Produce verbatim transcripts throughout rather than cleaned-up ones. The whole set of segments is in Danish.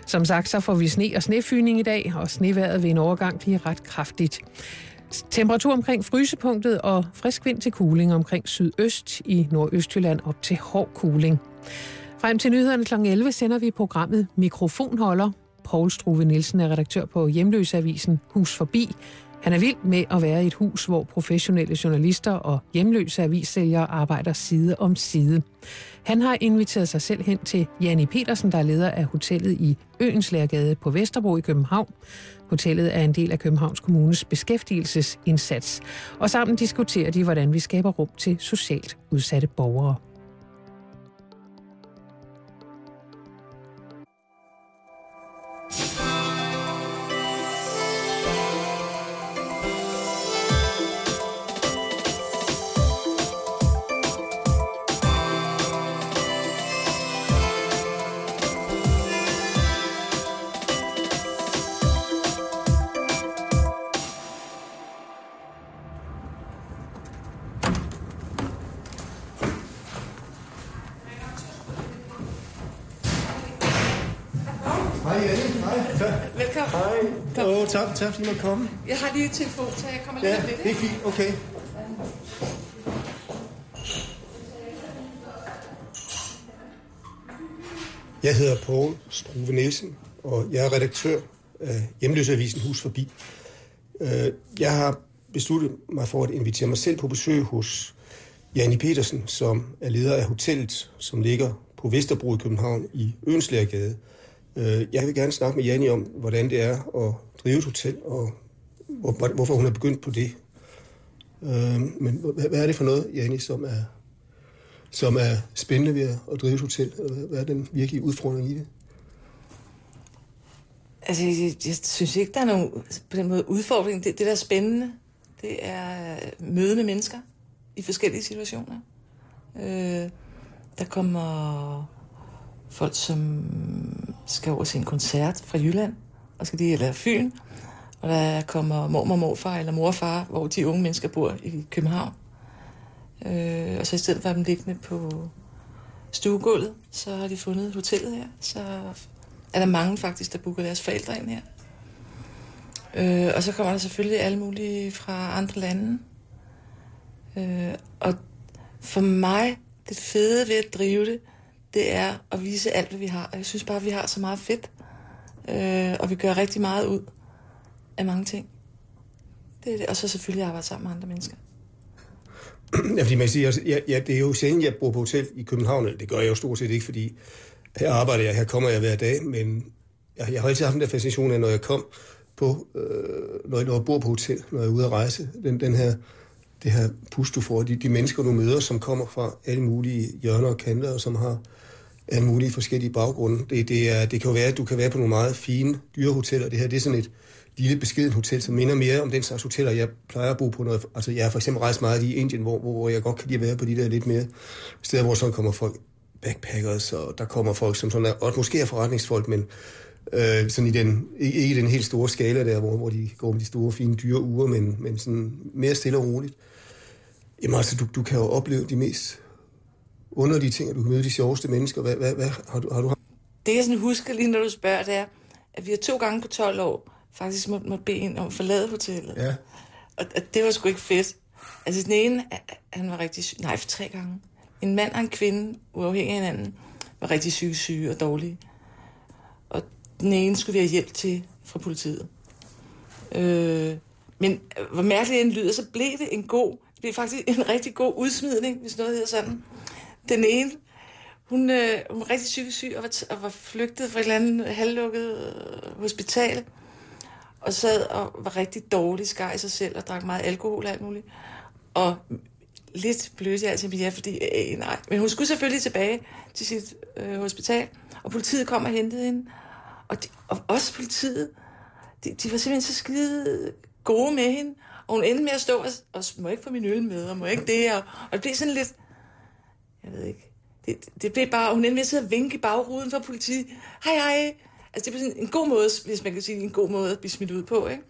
Som sagt, så får vi sne og snefyning i dag, og snevejret vil en overgang blive ret kraftigt. Temperatur omkring frysepunktet og frisk vind til kuling omkring sydøst, i Nordøstjylland op til hård kuling. Frem til nyhederne klokken elleve sender vi programmet Mikrofonholder. Poul Struve Nielsen er redaktør på Hjemløseavisen Hus Forbi. Han er vild med at være i et hus, hvor professionelle journalister og hjemløse avissælgere arbejder side om side. Han har inviteret sig selv hen til Janni Petersen, der er leder af hotellet i Øenslærgade på Vesterbro i København. Hotellet er en del af Københavns Kommunes beskæftigelsesindsats. Og sammen diskuterer de, hvordan vi skaber rum til socialt udsatte borgere. Oh, tak, tak fordi man kom. Jeg har lige et telefon, så jeg kommer lige ja, lidt. Ja, det er fint. Okay. Jeg hedder Poul Struve Nielsen, og jeg er redaktør af Hjemløseavisen Hus Forbi. Jeg har besluttet mig for at invitere mig selv på besøg hos Janni Petersen, som er leder af hotellet, som ligger på Vesterbro i København i Øenslærgade. Jeg vil gerne snakke med Janni om, hvordan det er at drive et hotel, og hvorfor hun er begyndt på det. Men hvad er det for noget, Janni, som er, som er spændende ved at drive et hotel? Hvad er den virkelige udfordring i det? Altså, jeg, jeg synes ikke, der er nogen på den måde udfordring. Det, det der er spændende, det er møde med mennesker i forskellige situationer. Øh, der kommer folk, som skal over til en koncert fra Jylland, og skal de eller Fyn, og der kommer mormor, morfar eller mor og far, hvor de unge mennesker bor i København. Øh, og så i stedet for dem liggende på stuegulvet, så har de fundet hotellet her. Så er der mange faktisk, der booker deres forældre ind her. Øh, og så kommer der selvfølgelig alle mulige fra andre lande. Øh, og for mig, det fede ved at drive det, det er at vise alt, hvad vi har. Og jeg synes bare, at vi har så meget fedt. Øh, og vi gør rigtig meget ud af mange ting. Det er det. Og så selvfølgelig arbejde sammen med andre mennesker. Ja, fordi man siger, ja, ja, det er jo sjældent, jeg bor på hotel i København. Det gør jeg jo stort set ikke, fordi her arbejder jeg, her kommer jeg hver dag. Men jeg, jeg har altid haft den der fascination af, når jeg kom på, øh, når, jeg, når jeg bor på hotel, når jeg er ude at rejse. Den, den her, det her pust, du får, de, de mennesker, du møder, som kommer fra alle mulige hjørner og kanter, og som har alle mulige forskellige baggrunde. Det, det, er, det kan jo være, at du kan være på nogle meget fine dyrehoteller. Det her, det er sådan et lille beskeden hotel, som minder mere om den slags hoteller, jeg plejer at bo på. Noget. Altså, jeg har for eksempel rejst meget i Indien, hvor, hvor jeg godt kan lide at være på de der lidt mere steder, hvor sådan kommer folk, backpackers, og der kommer folk, som sådan er, og måske er forretningsfolk, men øh, sådan i den, ikke, ikke i den helt store skala der, hvor, hvor de går med de store, fine, dyre uger, men, men sådan mere stille og roligt. Jamen altså, du, du kan jo opleve de mest underlige ting, at du kan møde de sjoveste mennesker. Hvad, hvad, hvad har du... Har du... Det jeg sådan husker lige, når du spørger, det er, at vi har to gange på tolv år faktisk måtte, måtte bede en om at forlade hotellet. Ja. Og, og det var sgu ikke fedt. Altså den ene, han var rigtig syg. Nej, for tre gange. En mand og en kvinde, uafhængig af hinanden, var rigtig syge, syge og dårlige. Og den ene skulle vi have hjælp til fra politiet. Øh, men hvor mærkeligt den lyder, så blev det en god, det blev faktisk en rigtig god udsmidning, hvis noget hedder sådan. Den ene, hun, øh, hun var rigtig syg, syg og var, og var flygtet fra et eller andet halvlukket øh, hospital. Og sad og var rigtig dårlig, skar i sig selv og drak meget alkohol og alt muligt. Og lidt blødte jeg altid med ja, fordi øh, nej. Men hun skulle selvfølgelig tilbage til sit øh, hospital, og politiet kom og hentede hende. Og, de, og også politiet, de, de var simpelthen så skide gode med hende. Og hun endte med at stå og, og må ikke få min øl med, og må ikke det. Og, og det blev sådan lidt, jeg ved ikke, det, det blev bare, hun endte med at sidde og vinke i bagruden for politiet. Hej, hej. Altså, det er sådan en god måde, hvis man kan sige, en god måde at blive smidt ud på, ikke?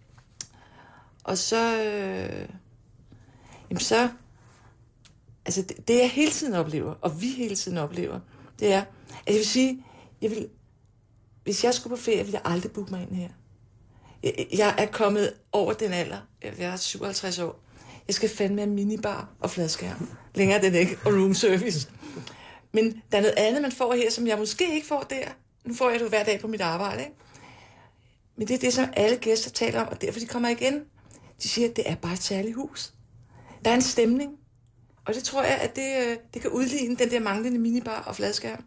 Og så... Øh, jamen så... Altså, det, det jeg hele tiden oplever, og vi hele tiden oplever, det er... Altså, jeg vil sige, jeg vil... hvis jeg skulle på ferie, ville jeg aldrig booke mig ind her. Jeg, jeg er kommet over den alder. Jeg er syvoghalvtreds år. Jeg skal fandme have minibar og fladskærm. Længere er den ikke, og room service. Men der er noget andet, man får her, som jeg måske ikke får der. Nu får jeg det hver dag på mit arbejde, ikke? Men det er det, som alle gæster taler om, og derfor de kommer igen. De siger, at det er bare et særligt hus. Der er en stemning. Og det tror jeg, at det, det kan udligne den der manglende minibar og fladskærm.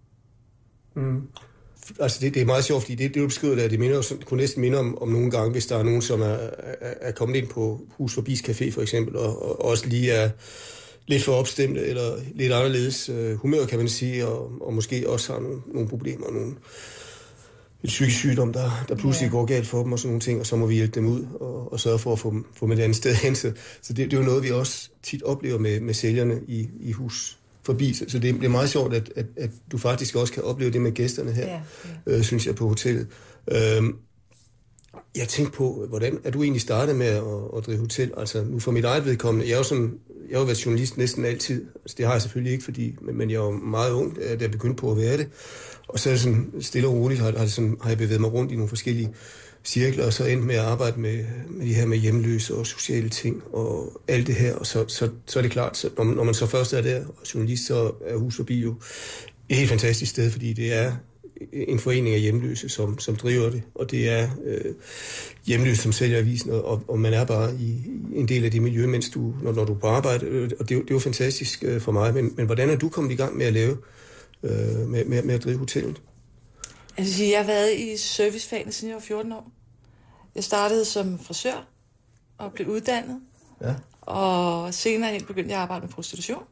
Mm. Altså det, det er meget sjovt, fordi det, det du beskriver der, det minder, kunne næsten minde om, om nogle gange, hvis der er nogen, som er, er, er kommet ind på Hus Forbis Café for eksempel, og, og også lige er lidt for opstemte, eller lidt anderledes øh, humør, kan man sige, og, og måske også har nogle, nogle problemer, nogle en psykisk sygdom, der, der pludselig ja. går galt for dem og sådan nogle ting, og så må vi hjælpe dem ud og, og sørge for at få dem, få dem et andet sted hen. Så, så det, det er jo noget, vi også tit oplever med, med sælgerne i, i Hus Forbi. Så det, det er meget sjovt, at, at, at du faktisk også kan opleve det med gæsterne her, ja, ja. Øh, synes jeg, på hotellet. Øhm, jeg tænkte på, hvordan er du egentlig startet med at, at drive hotel? Altså nu for mit eget vedkommende, jeg er jo sådan, jeg har jo været journalist næsten altid. Altså, det har jeg selvfølgelig ikke, fordi, men, men jeg var meget ung, da jeg begyndte på at være det. Og så er det sådan stille og roligt, har, har, det sådan, har jeg bevæget mig rundt i nogle forskellige cirkler, og så endte med at arbejde med, med de her med hjemløse og sociale ting og alt det her. Og så, så, så er det klart, så når, man, når man så først er der og journalist, så er Hus Forbi jo et helt fantastisk sted, fordi det er en forening af hjemløse, som, som driver det, og det er øh, hjemløse, som sælger avisen, og, og man er bare i, i en del af det miljø, mens du, når, når du er på arbejde, og det, det var fantastisk øh, for mig. Men, men hvordan er du kommet i gang med at lave, øh, med, med, med at drive hotellet? Altså, jeg har været i servicefagene, siden jeg var fjorten år. Jeg startede som frisør og blev uddannet, ja. Og senere hen begyndte jeg at arbejde med prostitution.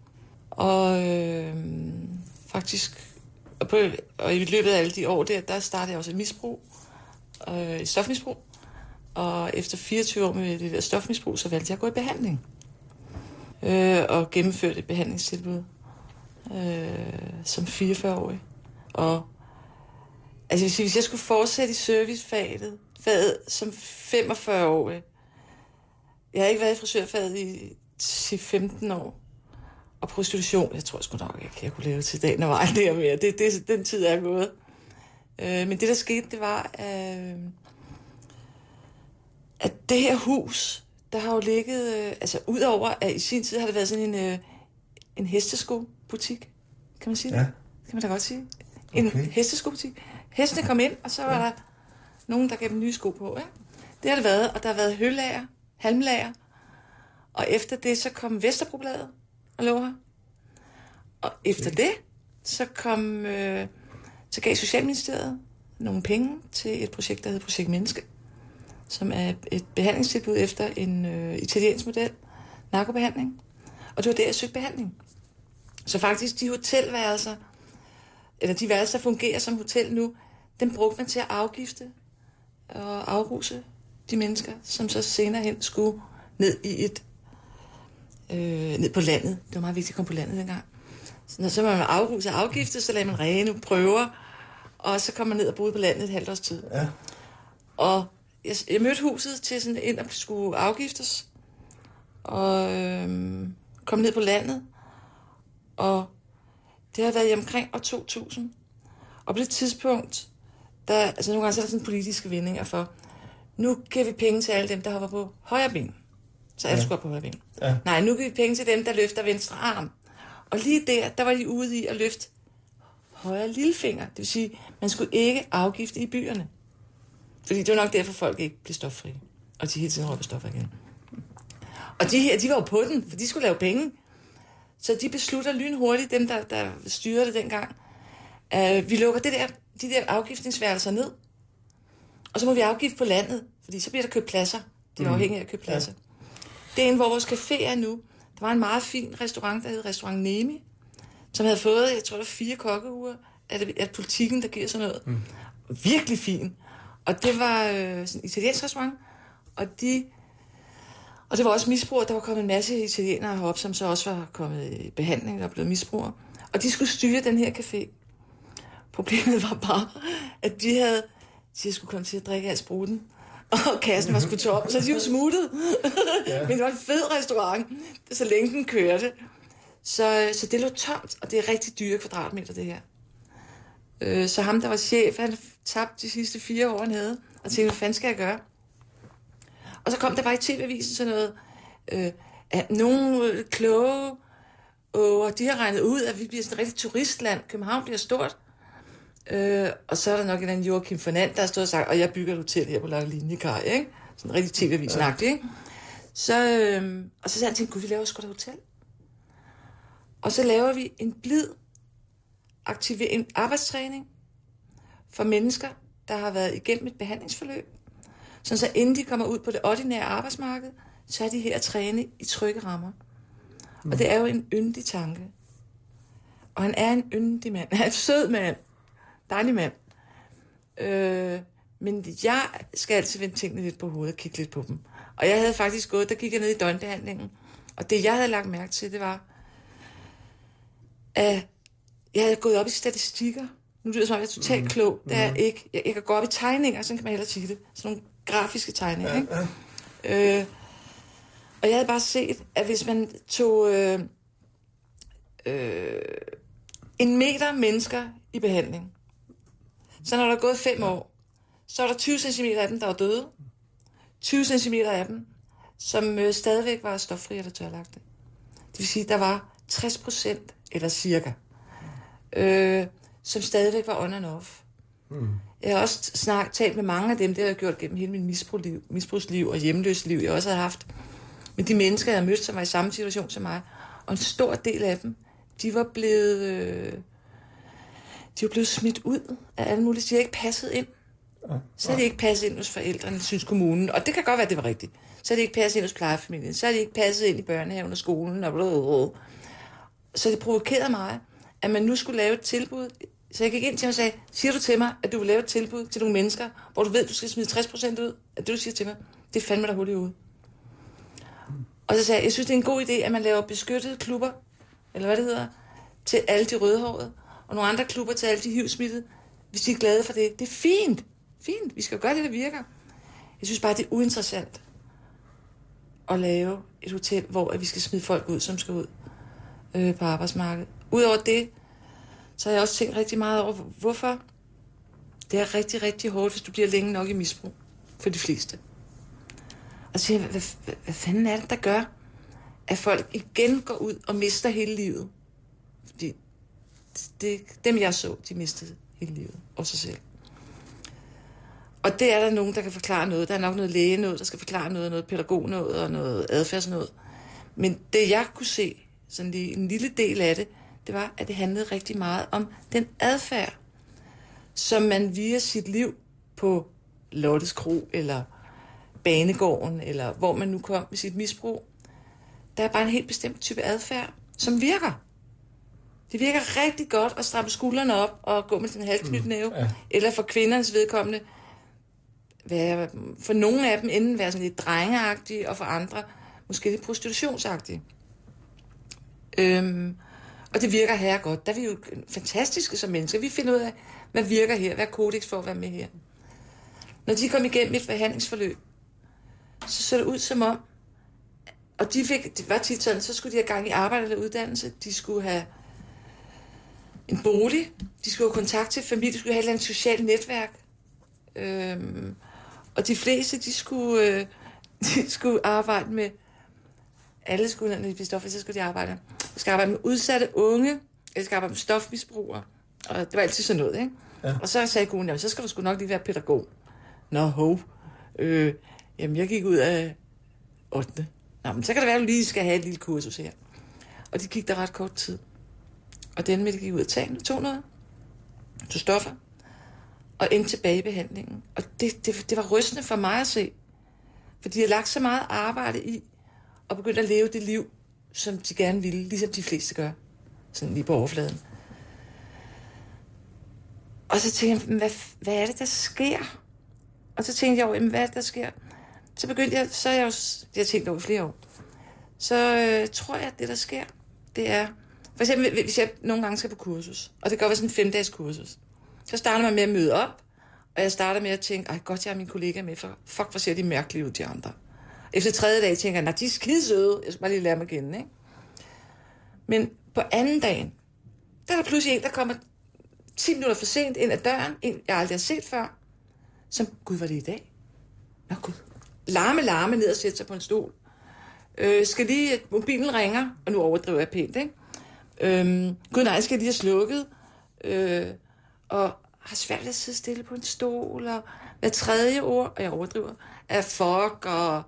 Og øh, faktisk Og, på, og i løbet af alle de år der, der startede jeg også et misbrug, øh, et stofmisbrug. Og efter fireogtyve år med det der stofmisbrug, så valgte jeg at gå i behandling. Øh, og gennemførte et behandlingstilbud øh, som fireogfyrre-årig. Og altså, hvis, hvis jeg skulle fortsætte i servicefaget faget som femogfyrre-årig, jeg har ikke været i frisørfaget i til femten år. Og prostitution, jeg tror sgu nok ikke, jeg kunne leve til dagen og vejen der mere. Det, det, den tid er gået. Øh, men det, der skete, det var, øh, at det her hus, der har jo ligget, øh, altså udover, at i sin tid har det været sådan en, øh, en hesteskobutik. Kan man sige det? Ja. Kan man da godt sige. En okay. hesteskobutik. Hestene kom ind, og så var ja. der nogen, der gav dem nye sko på. Ikke? Det har det været, og der har været høllager, halmlager. Og efter det, så kom Vesterbro-bladet og lå her. Og efter det, så kom, øh, så gav Socialministeriet nogle penge til et projekt, der hedder Projekt Menneske, som er et behandlingstilbud efter en øh, italiensk model, narkobehandling. Og det var der, jeg søgte behandling. Så faktisk de hotelværelser, eller de værelser, der fungerer som hotel nu, den brugte man til at afgifte og afruse de mennesker, som så senere hen skulle ned i et øh, ned på landet. Det var meget vigtigt at komme på landet dengang. Så når så var man afruse og afgifte, så lagde man rene prøver, og så kom man ned og boede på landet et halvt års tid. Ja. Og jeg, jeg mødte huset til sådan ind og skulle afgiftes, og øh, kom ned på landet, og det har været i omkring år to tusind. Og på det tidspunkt, der, altså nogle gange så er der sådan politiske vindinger for, nu giver vi penge til alle dem, der hopper på højre ben. Så alle ja. skulle på højre ben. Ja. Nej, nu giver vi penge til dem, der løfter venstre arm. Og lige der, der var de ude i at løfte højre lillefinger. Det vil sige, man skulle ikke afgifte i byerne. Fordi det var nok derfor, folk ikke blev stoffrie. Og de hele tiden røg på stoffer igen. Og de her, de var jo på den, for de skulle lave penge. Så de beslutter lynhurtigt, dem der, der styrede det dengang, uh, vi lukker det der, de der afgiftningsværelser ned, og så må vi afgifte på landet, fordi så bliver der købt pladser. Det er mm. afhængigt af at købe pladser. Ja. Det er en, hvor vores café er nu. Der var en meget fin restaurant, der hed Restaurant Nemi, som havde fået, jeg tror, der fire kokkeuger af, det, af politikken, der giver sådan noget. Mm. Virkelig fin. Og det var øh, sådan en italiensk restaurant, og de... Og det var også misbrugere. Der var kommet en masse italienere herop, som så også var kommet i behandling og blevet misbrugere. Og de skulle styre den her café. Problemet var bare, at de havde... De skulle komme til at drikke af spruten, og kassen var sgu tom, så de var smuttet. Ja. Men det var en fed restaurant, så længe den kørte. Så, så det lå tomt, og det er rigtig dyre kvadratmeter, det her. Øh, så ham, der var chef, han tabte de sidste fire år, han havde, og tænkte, hvad fanden skal jeg gøre? Og så kom der bare i T V-avisen sådan noget, øh, at nogle kloge, og de har regnet ud, at vi bliver sådan et rigtigt turistland. København bliver stort. Øh, og så er der nok en anden Joachim Fernand, der har stået og sagt, og jeg bygger et hotel her på Langelinie-kaj, ikke? Sådan rigtig T V-avisen-agtigt, ikke? Så, øh, og så sagde han til, gud, vi laver sgu da hotel. Og så laver vi en blid aktive, en arbejdstræning for mennesker, der har været igennem et behandlingsforløb. Sådan så inden de kommer ud på det ordinære arbejdsmarked, så er de her at træne i trygge rammer. Mm. Og det er jo en yndig tanke. Og han er en yndig mand. Han er en sød mand. Dejlig mand. Øh, men jeg skal altid vende tingene lidt på hovedet og kigge lidt på dem. Og jeg havde faktisk gået, der gik jeg ned i døgnbehandlingen. Og det jeg havde lagt mærke til, det var, at jeg havde gået op i statistikker. Nu lyder det som om, jeg er totalt mm. klog. Det er mm. ikke. Jeg, jeg kan gå op i tegninger, sådan kan man hellere sige det. Sådan nogle grafiske tegninger, ja, ikke? Ja. Øh, og jeg havde bare set, at hvis man tog øh, øh, en meter mennesker i behandling, så når der er gået fem år, så er der tyve centimeter af dem, der var døde. tyve centimeter af dem, som øh, stadigvæk var stoffri eller tørlagte. Det vil sige, at der var tres procent, eller cirka, øh, som stadigvæk var on and off. Mm. Jeg har også snart talt med mange af dem, det har jeg gjort gennem hele min misbrugsliv, misbrugsliv og hjemløsliv, jeg også har haft. Men de mennesker, jeg har mødt, som var i samme situation som mig, og en stor del af dem, de var blevet, øh, de var blevet smidt ud af alle mulige. De har ikke passet ind. Så er de ikke passet ind hos forældrene, synes kommunen. Og det kan godt være, det var rigtigt. Så er de ikke passet ind hos plejefamilien. Så er de ikke passet ind i børnehaven og skolen. Og blablabla. Så det provokerede mig, at man nu skulle lave et tilbud. Så jeg gik ind til ham og sagde, siger du til mig, at du vil lave et tilbud til nogle mennesker, hvor du ved, at du skal smide tres procent ud? At det, du siger til mig, det er fandme der hul i hovedet. Og så sagde jeg, jeg synes, det er en god idé, at man laver beskyttede klubber, eller hvad det hedder, til alle de rødhårede, og nogle andre klubber til alle de hivsmittede, hvis de er glade for det. Det er fint. Fint. Vi skal jo gøre det, der virker. Jeg synes bare, det er uinteressant at lave et hotel, hvor vi skal smide folk ud, som skal ud øh, på arbejdsmarkedet. Udover det, så har jeg også tænkt rigtig meget over, hvorfor det er rigtig, rigtig hårdt, hvis du bliver længe nok i misbrug for de fleste. Og så siger jeg, hvad, hvad, hvad fanden er det, der gør, at folk igen går ud og mister hele livet? Fordi det, dem, jeg så, de mistede hele livet og sig selv. Og det er der nogen, der kan forklare noget. Der er nok noget læge noget, der skal forklare noget, noget pædagog noget og noget adfærdsnået. Men det, jeg kunne se, sådan lige en lille del af det, det var, at det handlede rigtig meget om den adfærd, som man via sit liv på Lottes Kro, eller Banegården, eller hvor man nu kom med sit misbrug, der er bare en helt bestemt type adfærd, som virker. Det virker rigtig godt at stramme skuldrene op og gå med den halsknytnæve, mm, ja. Eller for kvindernes vedkommende, være, for nogle af dem enten være sådan lidt drengeagtige, og for andre måske lidt prostitutionsagtige. Øhm, og det virker her godt. Der er vi jo fantastiske som mennesker. Vi finder ud af, hvad virker her, hvad er kodex for at være med her. Når de kom igennem et forhandlingsforløb, så så det ud som om, og de fik, det var tit sådan, så skulle de have gang i arbejde eller uddannelse, de skulle have en bolig, de skulle have kontakt til familie, de skulle have et eller andet socialt netværk. Øhm, og de fleste, de skulle, øh, de skulle arbejde med, alle skulle, når de blev stoffer, så skulle de arbejde, de skal arbejde med udsatte unge, eller de skal arbejde med stofmisbrugere, og det var altid sådan noget, ikke? Ja. Og så sagde konen, jamen så skal du sgu nok lige være pædagog. Nå, ho. Øh, jamen, jeg gik ud af ottende. Nå, men så kan det være, at du lige skal have et lille kursus her. Og de gik der ret kort tid. Og den med, de gik ud af tagen, tog noget, tog stoffer, og endte tilbage i behandlingen. Og det, det, det var rystende for mig at se. For de havde lagt så meget arbejde i, og begyndt at leve det liv, som de gerne ville, ligesom de fleste gør. Sådan lige på overfladen. Og så tænkte jeg, hvad, hvad er det, der sker? Og så tænkte jeg over, hvad er det, der sker? Så begyndte jeg, så er jeg jo, jeg har tænkt over flere år, så øh, tror jeg, at det, der sker, det er, for eksempel, hvis jeg nogle gange skal på kursus, og det kan være sådan en fem-dages kursus, så starter man med at møde op, og jeg starter med at tænke, ej godt, jeg har mine kollegaer med, for fuck, hvor ser de mærkelige ud, de andre. Efter tredje dag tænker jeg, nej, de er skide søde, jeg skal bare lige lære mig at kende, ikke? Men på anden dagen, der er der pludselig en, der kommer ti minutter for sent ind ad døren, en jeg aldrig har set før. Så, gud, var det i dag? Nå, gud. Larme, larme ned og sætte sig på en stol. Øh, skal lige, mobilen ringer, og nu overdriver jeg pænt, ikke? Øhm, gud nej, skal jeg lige have slukket. Øh, og har svært ved at sidde stille på en stol, og hver tredje ord, og jeg overdriver, er fuck, og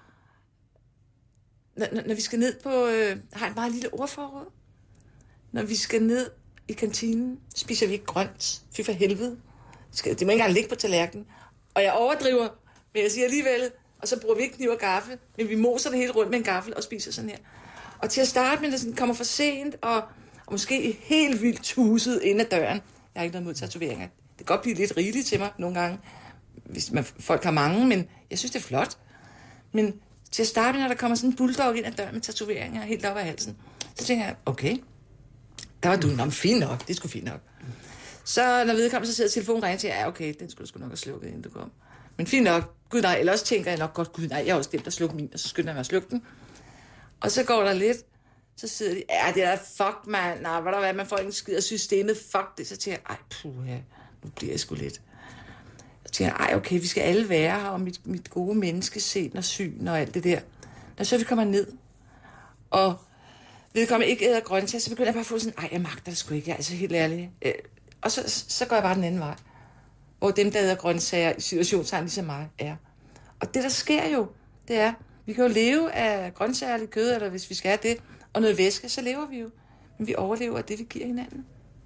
når, når vi skal ned på, øh, har et meget lille ordforråd. Når vi skal ned i kantinen, spiser vi ikke grønt. Fy for helvede. Det må ikke engang ligge på tallerkenen. Og jeg overdriver, men jeg siger alligevel, og så bruger vi ikke kniv og gaffel, men vi moser det hele rundt med en gaffel og spiser sådan her. Og til at starte med, når det kommer for sent, og, og måske helt vildt tuset ind ad døren. Jeg har ikke noget mod tatoveringer. Det kan godt blive lidt rigeligt til mig nogle gange, hvis man, folk har mange, men jeg synes, det er flot. Men til at starte med, når der kommer sådan en bulldog ind ad døren med tatoveringer helt op ad halsen, så tænker jeg, okay, der var du, nå, fint nok, det er sgu fint nok. Så når vedkommende så sidder telefonen ringer til, ja, okay, den skulle du sgu nok have slukket, inden du kom. Men fint nok, gud nej, eller også tænker jeg nok godt, gud nej, jeg har også glemt at slukke min, og så skynder jeg mig at slukke den. Og så går der lidt, så sidder de, ja, det er fuck, mand, nej, hvad der hvad, man får ikke en skid af systemet, fuck det. Så tænker jeg, ej, puha, nu bliver jeg sgu lidt. Så tænker jeg, ej, okay, vi skal alle være her, og mit, mit gode menneskesen og syn og alt det der. Når så vi kommer ned, og vedkommende ikke æder grøntsager, så begynder jeg bare at få sådan, ej, jeg magter det sgu ikke, jeg er altså helt ærlig. Og så, så går jeg bare den anden vej, hvor dem, der æder grøntsager i situationstegn ligesom mig, er. Og det, der sker jo, det er, vi kan jo leve af grøntsager eller kød, eller hvis vi skal have det, og noget væske, så lever vi jo. Men vi overlever af det, vi giver hinanden.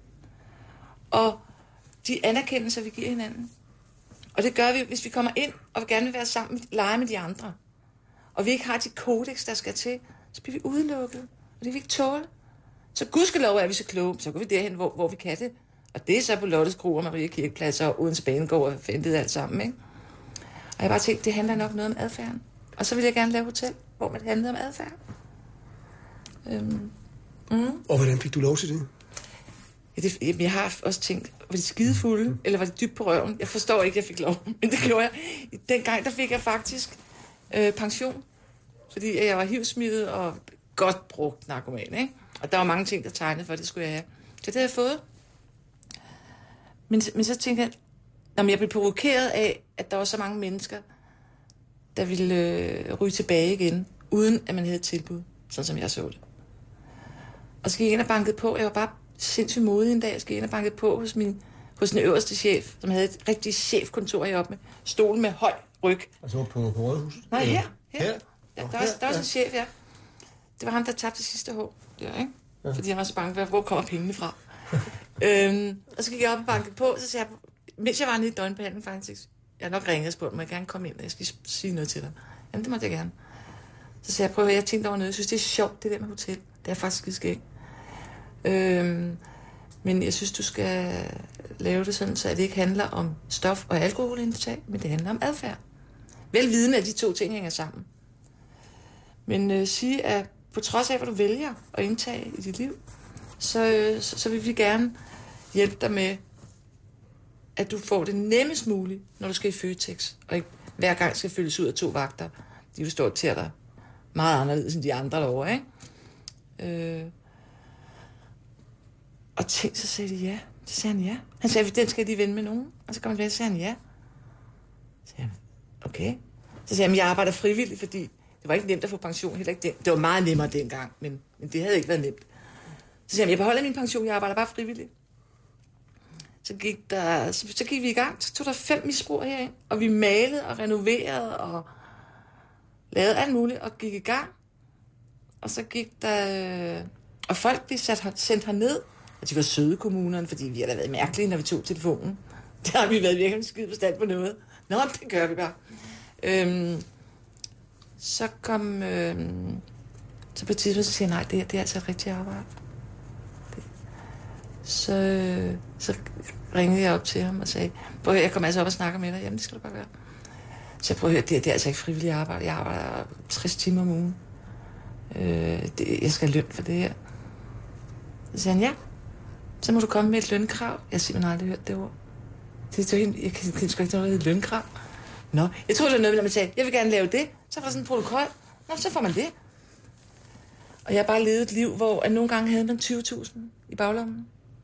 Og de anerkendelser, vi giver hinanden. Og det gør vi, hvis vi kommer ind og vil gerne vil være sammen, lege med de andre. Og vi ikke har de kodex, der skal til, så bliver vi udelukket. Og det vil vi ikke tåle. Så gudskelov er vi så kloge, så går vi derhen, hvor, hvor vi kan det. Og det er så på Lottes Kro og Maria Kirkeplads og uden Spanegård og fandt alt sammen, ikke? Og jeg bare tænkte, det handler nok noget om adfærden. Og så vil jeg gerne lave hotel, hvor man handler om adfærd. Øhm. Mm. Og hvordan fik du lov til det? Ja, det, jeg har også tænkt, var de skidefulde, mm. eller var det dybt på røven? Jeg forstår ikke, jeg fik lov, men det gjorde jeg. Dengang, der fik jeg faktisk øh, pension, fordi jeg var hivsmittet og godt brugt narkoman, ikke? Og der var mange ting, der tegnede for, at det skulle jeg have. Så det havde jeg fået. Men, men så tænkte jeg, når jeg blev provokeret af, at der var så mange mennesker, der ville øh, ryge tilbage igen, uden at man havde et tilbud, sådan som jeg så det. Og så gik jeg ind og bankede på. Jeg var bare sindssygt modig en dag. Jeg gik ind og bankede på hos, min, hos den øverste chef, som havde et rigtigt chefkontor heroppe med stolen med høj ryg. Altså på, på Rådhuset? Nej, her. her. her? Ja, der, var, der var også en chef, ja. Det var ham, der tabte det sidste hår. Ja, ikke? Ja. Fordi han var så bange for, hvor kommer pengene fra. øhm, og så gik jeg op og bankede på, så sagde jeg, mens jeg var nede i døgnbehandling faktisk, jeg har nok ringet og spurgt, må jeg gerne komme ind, og jeg skal sige noget til dig. Jamen, det måtte jeg gerne. Så sagde jeg, prøv at høre, jeg tænkte over noget, jeg synes, det er sjovt, det der med hotel. Det er faktisk skide skægt. Øhm, men jeg synes, du skal lave det sådan, så det ikke handler om stof- og alkoholindtag, men det handler om adfærd. Velvidende, at de to ting hænger sammen. Men øh, sige, at på trods af, hvad du vælger at indtage i dit liv, så, øh, så, så vil vi gerne hjælpe dig med, at du får det nemmest muligt, når du skal i Føtex, og ikke hver gang skal fyldes ud af to vagter. De vil stå til dig meget anderledes end de andre derovre, ikke? Øh. Og tænk, så sagde de ja. Så sagde han ja. Han sagde, den skal de vende med nogen. Og så kom han tilbage, så sagde han ja. Så sagde han, okay. Så sagde han, jeg arbejder frivilligt, fordi det var ikke nemt at få pension, heller ikke det. Det var meget nemmere dengang, men, men det havde ikke været nemt. Så sagde han, jeg beholder min pension, jeg arbejder bare frivilligt. Så gik, der, så, så gik vi i gang, så tog der fem misbrugere herind, og vi malede og renoverede og lavede alt muligt, og gik i gang. Og så gik der... Og folk blev sat, sendt herned, og de var søde kommunerne, fordi vi har da været mærkelige, når vi tog telefonen. Der har vi været virkelig skide forstand på noget. Nå, det gør vi bare. Øhm, så kom... Øhm, så på et tidspunkt, så siger jeg, nej, det, det er altså et rigtigt arbejde. Det. Så, så ringede jeg op til ham og sagde, prøv at høre, jeg kommer altså op og snakker med dig. Jamen, det skal du bare gøre. Så jeg prøv at høre, det, det er altså ikke frivilligt arbejde. Jeg arbejder tres timer om ugen. Øh, det, jeg skal have løn for det her. Så sagde han, ja. Så må du komme med et lønkrav. Jeg har simpelthen aldrig hørt det ord. Det, det, jeg, jeg kan sgu ikke noget, der hedder lønkrav. Nå, jeg troede, det var noget, når man sagde, jeg vil gerne lave det. Så var der sådan en protokol. Nå, så får man det. Og jeg har bare levet et liv, hvor at nogle gange havde man tyve tusind i baglommen.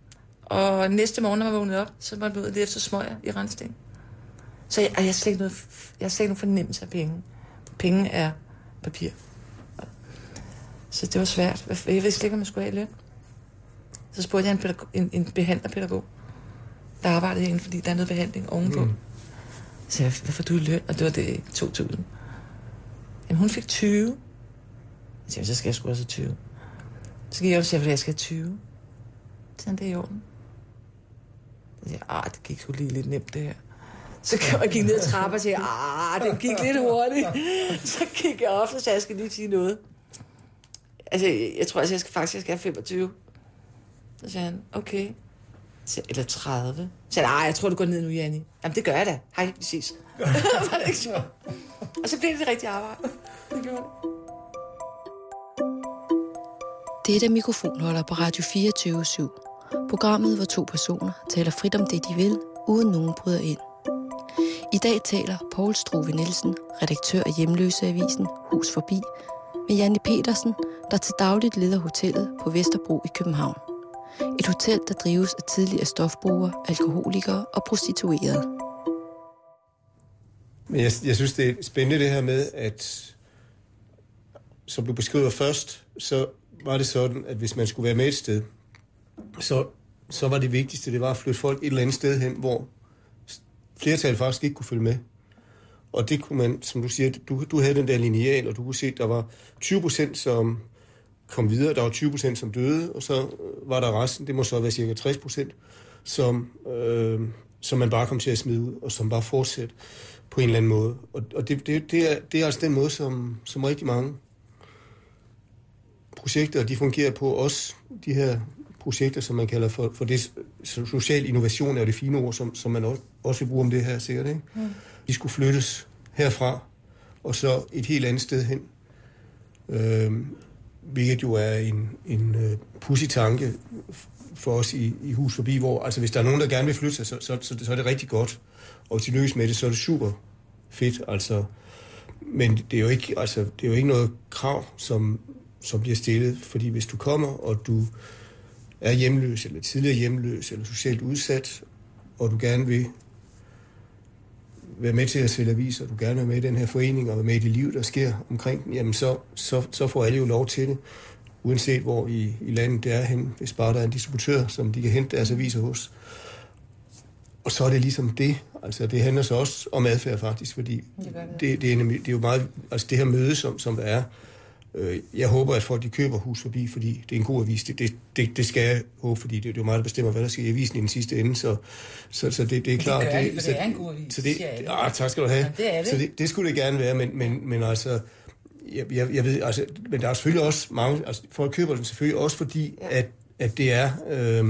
Og næste morgen, når jeg vågnede op, så var jeg ude lige efter smøger i Randsten. Så jeg, og jeg har slet ikke noget, jeg har slet ikke nogen fornemmelse af penge. Penge er papir. Så det var svært. Jeg vidste ikke, hvad man skulle have i løn. Så spurgte jeg en, pædagog, en, en behandlerpædagog, der arbejdede herinde, fordi der er noget behandling ovenpå. Mm. Så sagde jeg, hvad får du i løn? Og det var det to tusind. Jamen, hun fik tyve. Jeg tænkte, så skal jeg sgu også have tyve. Så gik jeg op og sagde, at jeg skal have tyve. Så sagde, det er i orden. Så sagde jeg, det gik sgu lige lidt nemt, det her. Så jeg gik ned ad trapper og sagde, ah, det gik lidt hurtigt. Så gik jeg op og sagde, jeg skal lige sige noget. Altså, jeg tror, at jeg skal faktisk jeg skal have femogtyve. Så sagde han, okay. Så, eller tredive. Så sagde han, jeg tror, du går ned nu, Janni. Jamen, det gør jeg da. Hej, vi ses. Var det ikke så? Og så blev det det rigtige arbejde. Det gjorde det. Det er mikrofonholder på Radio fireogtyve syv. Programmet, hvor to personer taler frit om det, de vil, uden nogen bryder ind. I dag taler Poul Struve Nielsen, redaktør af Hjemløseavisen Hus Forbi, med Janni Petersen, der til dagligt leder hotellet på Vesterbro i København. Et hotel, der drives af tidligere stofbrugere, alkoholikere og prostituerede. Men jeg, jeg synes, det er spændende det her med, at som du beskriver først, så var det sådan, at hvis man skulle være med et sted, så, så var det vigtigste, det var at flytte folk et eller andet sted hen, hvor flertal faktisk ikke kunne følge med. Og det kunne man, som du siger, du, du havde den der lineal, og du kunne se, at der var tyve procent, som kom videre, der var tyve procent, som døde, og så var der resten, det må så være cirka tres procent, som, øh, som man bare kom til at smide ud, og som bare fortsætte på en eller anden måde. Og, og det, det, det, er, det er altså den måde, som, som rigtig mange projekter, de fungerer på, også de her projekter, som man kalder for, for det social innovation, er jo det fine ord, som, som man også, også vil bruge om det her, sikkert, ikke? Mm. De skulle flyttes herfra, og så et helt andet sted hen. Øh, hvilket jo er en, en uh, pudsig tanke for os i, i Hus Forbi, hvor altså, hvis der er nogen, der gerne vil flytte sig, så, så, så, så er det rigtig godt. Og hvis de lykkes med det, så er det super fedt. Altså. Men det er jo ikke, altså, det er jo ikke noget krav, som, som bliver stillet, fordi hvis du kommer, og du er hjemløs, eller tidligere hjemløs, eller socialt udsat, og du gerne vil være med til at sælge aviser, og du gerne vil være med i den her forening, og være med i det liv, der sker omkring den, jamen så, så, så får alle jo lov til det, uanset hvor i, i landet det er hen, hvis bare der er en distributør, som de kan hente deres aviser hos. Og så er det ligesom det, altså det handler så også om adfærd faktisk, fordi det, det, det, er, nemlig, det er jo meget, altså det her møde, som, som der er, jeg håber, at folk de køber Hus Forbi, fordi det er en god avis. Det, det, det, det skal jeg håbe, fordi det, det er jo meget, der bestemmer, hvad der sker i avisen i den sidste ende. Så, så, så det, det er klart. Det gør det, det, for så, det er en god avis. Så det, ah, tak skal du have. Ja, det er det. Så det, det skulle det gerne være, men, men, men altså, jeg, jeg, jeg ved, altså, men der er selvfølgelig også mange, altså folk køber den selvfølgelig også, fordi ja. at, at det er, øh,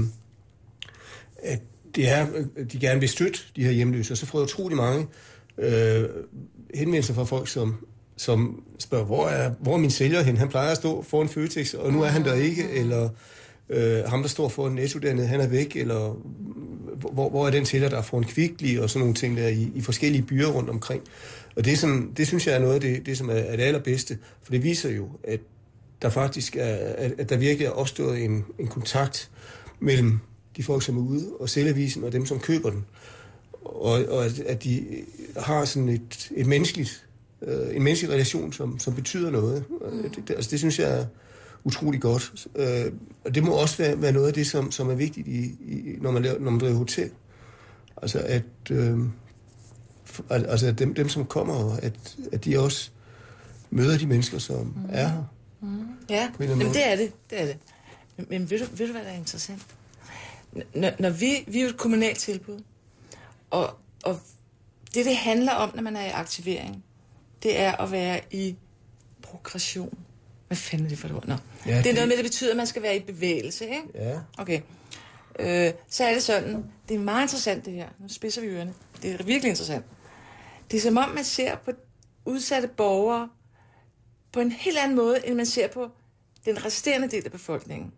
at det er, de gerne vil støtte de her hjemløse, og så får jeg utrolig mange øh, henvendelser fra folk, som som spørger, hvor er, hvor er min sælger hen? Han plejer at stå foran Føtex, og nu er han der ikke, eller øh, ham, der står foran Netto dernede, han er væk, eller hvor, hvor er den sælger, der er foran Kvickly, og sådan nogle ting der i, i forskellige byer rundt omkring. Og det, er sådan, det synes jeg er noget af det, det som er, er det allerbedste, for det viser jo, at der faktisk er, at, at der virkelig er opstået en, en kontakt mellem de folk, som er ude og sælger avisen, og dem, som køber den. Og, og at, at de har sådan et, et menneskeligt Uh, en menneskelig relation, som, som betyder noget. Uh, det, det, altså det synes jeg er utrolig godt. Uh, og det må også være, være noget af det, som, som er vigtigt, i, i, når, man laver, når man driver hotel. Altså at, uh, for, altså at dem, dem, som kommer, at, at de også møder de mennesker, som mm. er her. Mm. Ja, men det er det. det, er det. Men, men ved, du, ved du, hvad der er interessant? Når, når vi, vi er jo et kommunalt tilbud, og, og det, det handler om, når man er i aktivering, det er at være i progression. Hvad fanden er det for et ord? Nå. Ja, det er noget med, det betyder, at man skal være i bevægelse, ikke? Ja. Okay. Øh, så er det sådan, det er meget interessant det her. Nu spidser vi ørerne. Det er virkelig interessant. Det er som om, man ser på udsatte borgere på en helt anden måde, end man ser på den resterende del af befolkningen.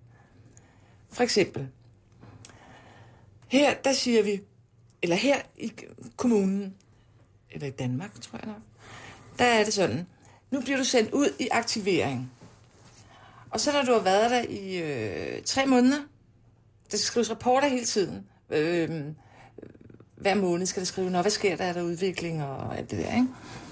For eksempel, her, der siger vi, eller her i kommunen, eller i Danmark, tror jeg nok, der er det sådan, nu bliver du sendt ud i aktivering. Og så når du har været der i øh, tre måneder, der skal skrives rapporter hele tiden. Øh, hver måned skal der skrive, nå, hvad sker der, er der udvikling og alt det der, ikke?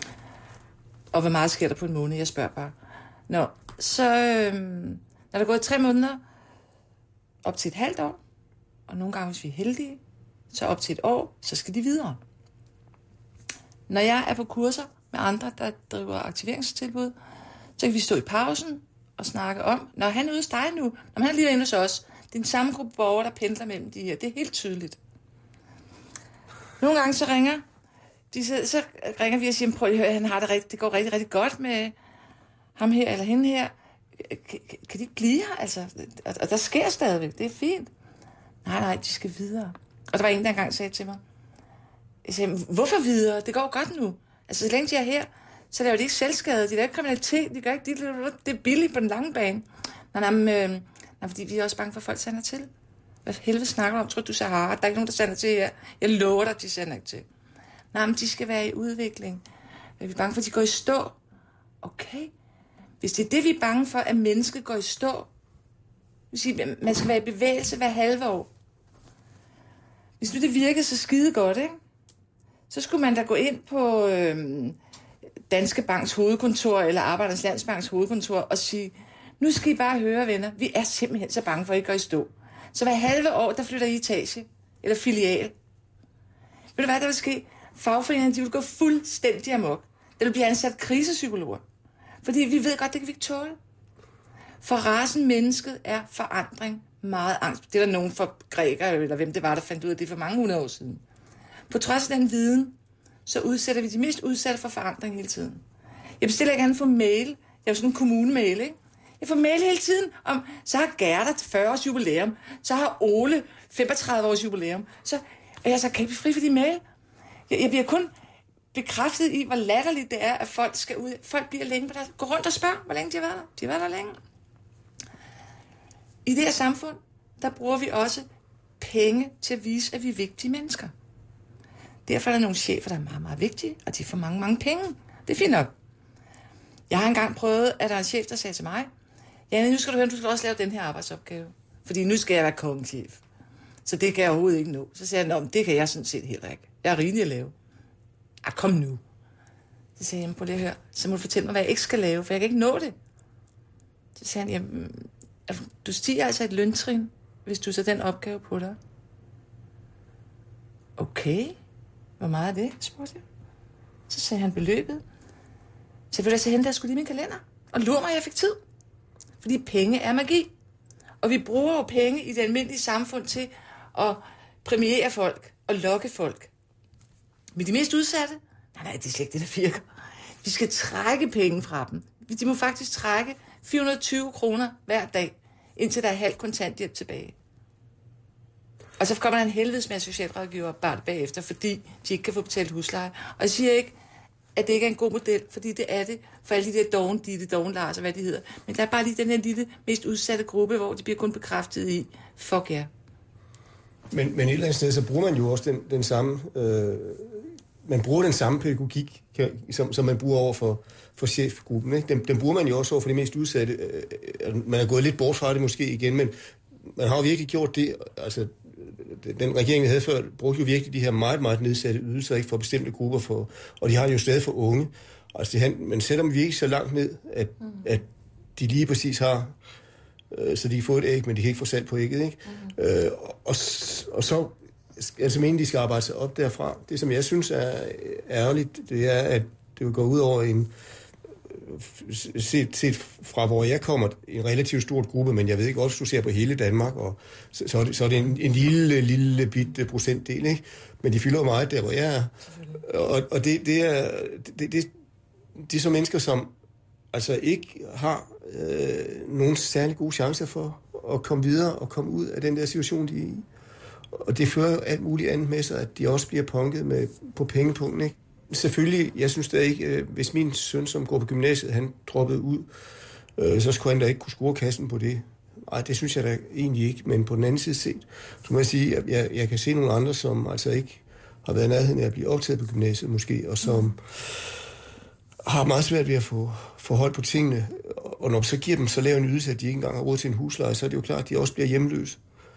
Og hvor meget sker der på en måned, jeg spørger bare. Nå, så øh, når der er gået tre måneder, op til et halvt år, og nogle gange, hvis vi er heldige, så op til et år, så skal de videre. Når jeg er på kurser med andre, der driver aktiveringstilbud, så kan vi stå i pausen og snakke om, når han er ude hos dig nu, når han er lige inde hos os, det er den samme gruppe borgere, der pendler mellem de her. Det er helt tydeligt. Nogle gange så ringer, de, så, så ringer vi og siger, prøv at høre, han har det, rigtig, det går rigtig, rigtig godt med ham her eller hende her. Kan, kan de ikke blive her? Altså, og, og der sker stadigvæk, det er fint. Nej, nej, de skal videre. Og der var en, der engang sagde til mig, jeg sagde, hvorfor videre? Det går godt nu. Altså, så længe de er her, så laver de ikke selvskade, de laver ikke kriminalitet, de gør ikke, de, det er billigt på den lange bane. Nej, nej, men, øh, nej, fordi vi er også bange for, at folk sender til. Hvad helvede snakker du om? Tror du, Sahara? Der er ikke nogen, der sender til her. Jeg lover dig, de sender ikke til. Nej, men de skal være i udvikling. Vi er bange for, at de går i stå. Okay. Hvis det er det, vi er bange for, at mennesket går i stå, det vil sige, man skal være i bevægelse hver halve år. Hvis nu det virkede så skide godt, ikke? Så skulle man da gå ind på øh, Danske Banks hovedkontor, eller Arbejdernes Landsbanks hovedkontor, og sige, nu skal I bare høre, venner, vi er simpelthen så bange for, at I går i stå. Så hver halve år, der flytter I etage, eller filial. Ved du hvad, der vil ske? Fagforeningerne, de vil gå fuldstændig amok. Der vil blive ansat krisepsykologer. Fordi vi ved godt, det kan vi ikke tåle. For racen mennesket er forandring meget angst. Det er der nogen for grækere, eller hvem det var, der fandt ud af det for mange hundrede år siden. På trods af den viden, så udsætter vi de mest udsatte for forandring hele tiden. Jeg bestiller ikke andet for mail. Jeg er jo sådan en kommunemail, ikke? Jeg får mail hele tiden om, så har Gerda fyrre års jubilæum, så har Ole femogtredive års jubilæum, så og jeg så kan ikke blive fri for de mail. Jeg, jeg bliver kun bekræftet i, hvor latterligt det er, at folk skal ud. Folk bliver længe på der. Gå rundt og spørg, hvor længe de har været der. De har været der længe. I det her samfund, der bruger vi også penge til at vise, at vi er vigtige mennesker. Derfor er der nogle chefer, der er meget, meget vigtige, og de får mange, mange penge. Det er fint nok. Jeg har engang prøvet, at der er en chef, der sagde til mig, Janne, nu skal du høre, du skal også lave den her arbejdsopgave. Fordi nu skal jeg være kongechef. Så det kan jeg overhovedet ikke nå. Så sagde han, det kan jeg sådan set heller ikke. Jeg er rimelig at lave. Ah, kom nu. Så sagde jeg, prøv lige at høre. Så må du fortælle mig, hvad jeg ikke skal lave, for jeg kan ikke nå det. Så sagde han, jamen, du stiger altså et løntrin, hvis du tager den opgave på dig. Okay. Hvor meget er det, spurgte jeg. Så sagde han beløbet. Så vil jeg så hente, jeg skulle lige min kalender. Og lur mig, jeg fik tid. Fordi penge er magi. Og vi bruger jo penge i det almindelige samfund til at præmiere folk og lokke folk. Men de mest udsatte? Nej, nej, det er slet ikke det, der virker. Vi skal trække penge fra dem. De må faktisk trække fire hundrede og tyve kroner hver dag, indtil der er halv kontanthjælp tilbage. Og så kommer der en helvedes med socialrådgiver bare bagefter, fordi de ikke kan få betalt husleje. Og jeg siger ikke, at det ikke er en god model, fordi det er det for alle de der dogen, Ditte, dogen Lars og hvad de hedder. Men der er bare lige den her lille, mest udsatte gruppe, hvor de bliver kun bekræftet i, fuck ja. Yeah. Men, men et eller andet sted, så bruger man jo også den, den samme, øh, man bruger den samme pædagogik, som, som man bruger over for, for chefgruppen. Ikke? Den, den bruger man jo også over for de mest udsatte. Øh, man er gået lidt bort fra det måske igen, men man har jo virkelig gjort det, altså den regering, der havde før, brugte jo virkelig de her meget, meget nedsatte ydelser, ikke, for bestemte grupper, for, og de har jo stadig for unge. Altså, det, man sætter dem virkelig så langt ned, at, mm. at de lige præcis har, øh, så de kan få et æg, men de kan ikke få salg på ægget, ikke? Mm. Øh, og, og så, altså mener de skal arbejde sig op derfra. Det, som jeg synes er ærgerligt, det er, at det vil gå ud over en, set, set fra hvor jeg kommer, en relativt stor gruppe, men jeg ved ikke også, hvis du ser på hele Danmark, og så, så, er, det, så er det en, en lille, lille bitte procentdel, ikke? Men de fylder jo meget der, hvor jeg er. Og, og det, det er det, det, det er så mennesker, som altså ikke har øh, nogen særlig gode chancer for at komme videre og komme ud af den der situation, de er i. Og det fører jo alt muligt andet med sig, at de også bliver punket med, på pengepunkten, ikke? Selvfølgelig, jeg synes da ikke, øh, hvis min søn, som går på gymnasiet, han droppede ud, øh, så skulle han da ikke kunne score kassen på det. Nej, det synes jeg da egentlig ikke, men på den anden side set, så må jeg sige, at jeg, jeg kan se nogle andre, som altså ikke har været i nærheden af at blive optaget på gymnasiet måske, og som har meget svært ved at få, få hold på tingene, og når så giver dem så lav en ydelse, at de ikke engang har råd til en husleje, så er det jo klart, at de også bliver hjemløse.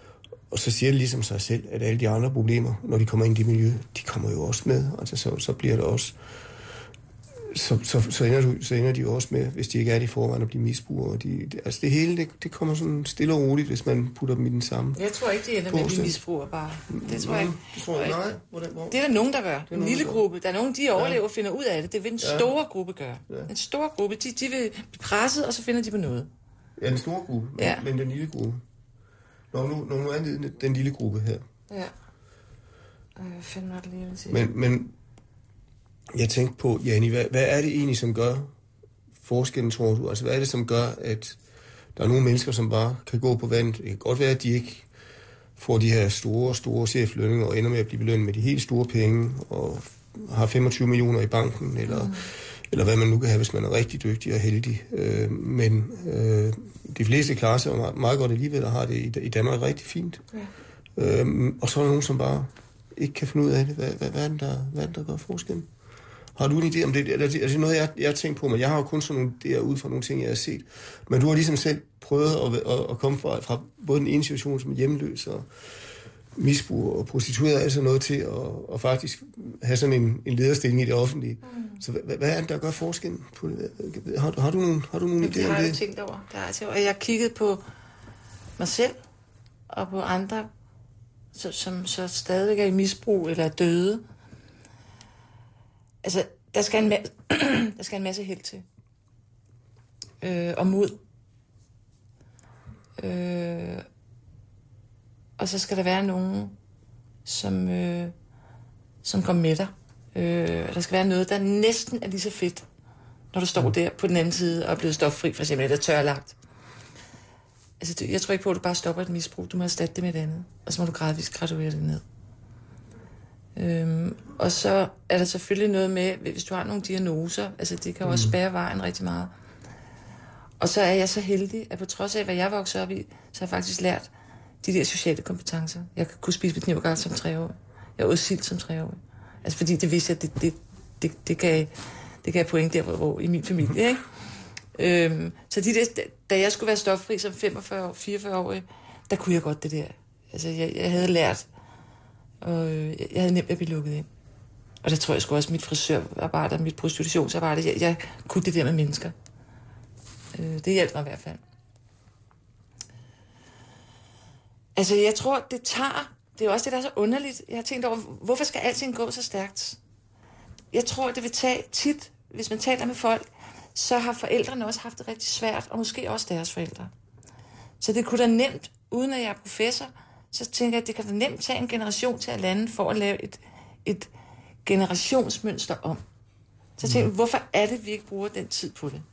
og så siger det ligesom sig selv, at alle de andre problemer, når de kommer ind i det miljø, de kommer jo også med. Altså, så, så bliver det også... Så, så, så, ender du, så ender de jo også med, hvis de ikke er det i forvejen, at blive misbrugere. De, de, altså det hele, det, det kommer sådan stille og roligt, hvis man putter dem i den samme. Jeg tror ikke, de ender med at blive misbrugere bare. Det tror jeg ikke. Det tror jeg nej. Hvordan, hvor? Det er der nogen, der gør. En lille gruppe. Der er nogen, de overlever og finder ud af det. Det vil den ja. store gruppe gøre. Ja. Den store gruppe, de, de vil blive presset, og så finder de på noget. Ja, den store gruppe, men, ja. men den lille gruppe. Når nu, når nu er det den lille gruppe her. Ja. Hvad fanden var det lige, jeg vil sige? Men, men jeg tænkte på, Janni, hvad, hvad er det egentlig, som gør forskellen, tror du? Altså, hvad er det, som gør, at der er nogle mennesker, som bare kan gå på vandet? Det kan godt være, at de ikke får de her store, store cheflønninger og ender med at blive belønnet med de helt store penge og har femogtyve millioner i banken, eller, mm. eller hvad man nu kan have, hvis man er rigtig dygtig og heldig. Øh, men øh, de fleste klarer sig meget, meget godt alligevel, og har det i, i Danmark rigtig fint. Ja. Øh, og så er der nogen, som bare ikke kan finde ud af det. Hvad, hvad, hvad, er, det, der, hvad er det, der gør forskellen? Har du en idé om det? Er det, er det noget, jeg, jeg har tænkt på? Men jeg har jo kun sådan nogle idéer ud fra nogle ting, jeg har set. Men du har ligesom selv prøvet at, at, at komme fra, fra både den ene situation som hjemløs og misbrug og prostitueret, altså noget til at, at faktisk have sådan en, en lederstilling i det offentlige. Mm. Så hvad, hvad er det, der gør forskellen på det? Har, har du nogle, har du nogle idéer om det? Det har jeg tænkt over. Det har jeg tænkt over. Jeg har kigget på mig selv og på andre, som, som så stadigvæk er i misbrug eller er døde. Altså, der skal en, ma- der skal en masse held til. Øh, og mod. Øh, og så skal der være nogen, som, øh, som går med dig. Øh, der skal være noget, der næsten er lige så fedt, når du står der på den anden side og er blevet stoffri, for eksempel, eller tørlagt. Altså, jeg tror ikke på, at du bare stopper et misbrug. Du må erstatte det med et andet. Og så må du gradvist graduere det ned. Øhm, og så er der selvfølgelig noget med, hvis du har nogle diagnoser, altså det kan jo også spærre vejen rigtig meget. Og så er jeg så heldig, at på trods af, hvad jeg voksede op i, så har jeg faktisk lært de der sociale kompetencer. Jeg kunne spise med knivgart som treårig. Jeg åd sild som treårig. Altså fordi det vidste jeg, det, det, det, det, gav, det gav point der, hvor, hvor i min familie, ikke? Øhm, så de der, da jeg skulle være stoffri som femogfyrre, fireogfyrre-årig, der kunne jeg godt det der. Altså jeg, jeg havde lært, og jeg havde nemt at blive lukket ind. Og der tror jeg sgu også, mit frisørarbejde og mit prostitutionsarbejde, jeg, jeg kunne det der med mennesker. Øh, det hjalp mig i hvert fald. Altså, jeg tror, det tager... Det er også det, der er så underligt. Jeg har tænkt over, hvorfor skal alting gå så stærkt? Jeg tror, det vil tage tit, hvis man taler med folk, så har forældrene også haft det rigtig svært, og måske også deres forældre. Så det kunne da nemt, uden at jeg er professor, så tænker jeg, at det kan da nemt tage en generation til at lande for at lave et, et generationsmønster om. Så jeg tænker, hvorfor er det, vi ikke bruger den tid på det?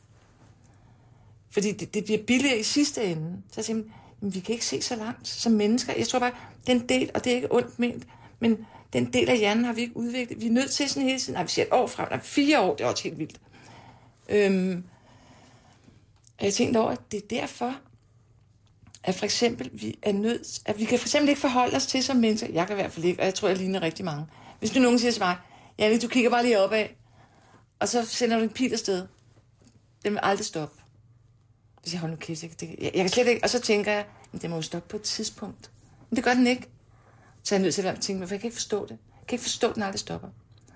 Fordi det, det bliver billigere i sidste ende. Så jeg tænker, men vi kan ikke se så langt som mennesker. Jeg tror bare, den del, og det er ikke ondt ment, men den del af hjernen har vi ikke udviklet. Vi er nødt til sådan hele tiden, nej, vi siger et år frem, nej, fire år, det er også helt vildt. Øhm, og jeg tænkte over, at det er derfor, at for eksempel, vi er nødt, at vi kan for eksempel ikke forholde os til som mennesker, jeg kan i hvert fald ikke, og jeg tror, jeg ligner rigtig mange. Hvis nu nogen siger til mig, Janni, du kigger bare lige opad, og så sender du en pil afsted, den vil aldrig stoppe. Så siger jeg, hold nu kæft, jeg, jeg, jeg kan slet ikke, og så tænker jeg, men det må jo stoppe på et tidspunkt. Men det gør den ikke. Så er jeg nødt til at tænke mig, for jeg kan ikke forstå det. Jeg kan ikke forstå, at den aldrig stopper.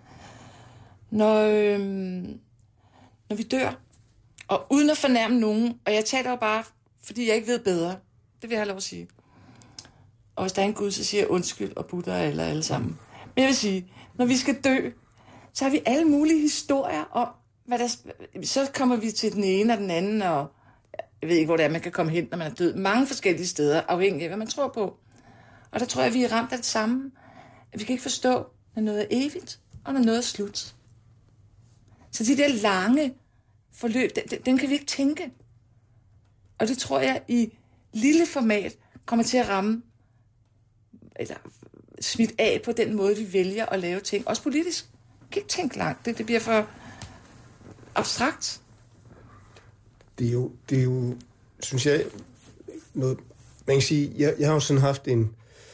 Når, øhm, når vi dør, og uden at fornærme nogen, og jeg taler jo bare, fordi jeg ikke ved bedre, det vil jeg have lov at sige. Og hvis der er en Gud, så siger jeg undskyld og Buddha eller alle sammen. Men jeg vil sige, når vi skal dø, så har vi alle mulige historier om, hvad der, så kommer vi til den ene og den anden, og jeg ved ikke, hvor det er, man kan komme hen, når man er død. Mange forskellige steder, afhængig af, hvad man tror på. Og der tror jeg, vi er ramt af det samme. At vi kan ikke forstå, når noget er evigt, og når noget er slut. Så de der lange forløb, den, den kan vi ikke tænke. Og det tror jeg, i lille format kommer til at ramme, eller smidt af på den måde, vi vælger at lave ting. Også politisk. Vi kan ikke tænke langt. Det, det bliver for abstrakt. Det er jo, det er jo synes jeg, noget, man kan sige, jeg, jeg har jo sådan haft en,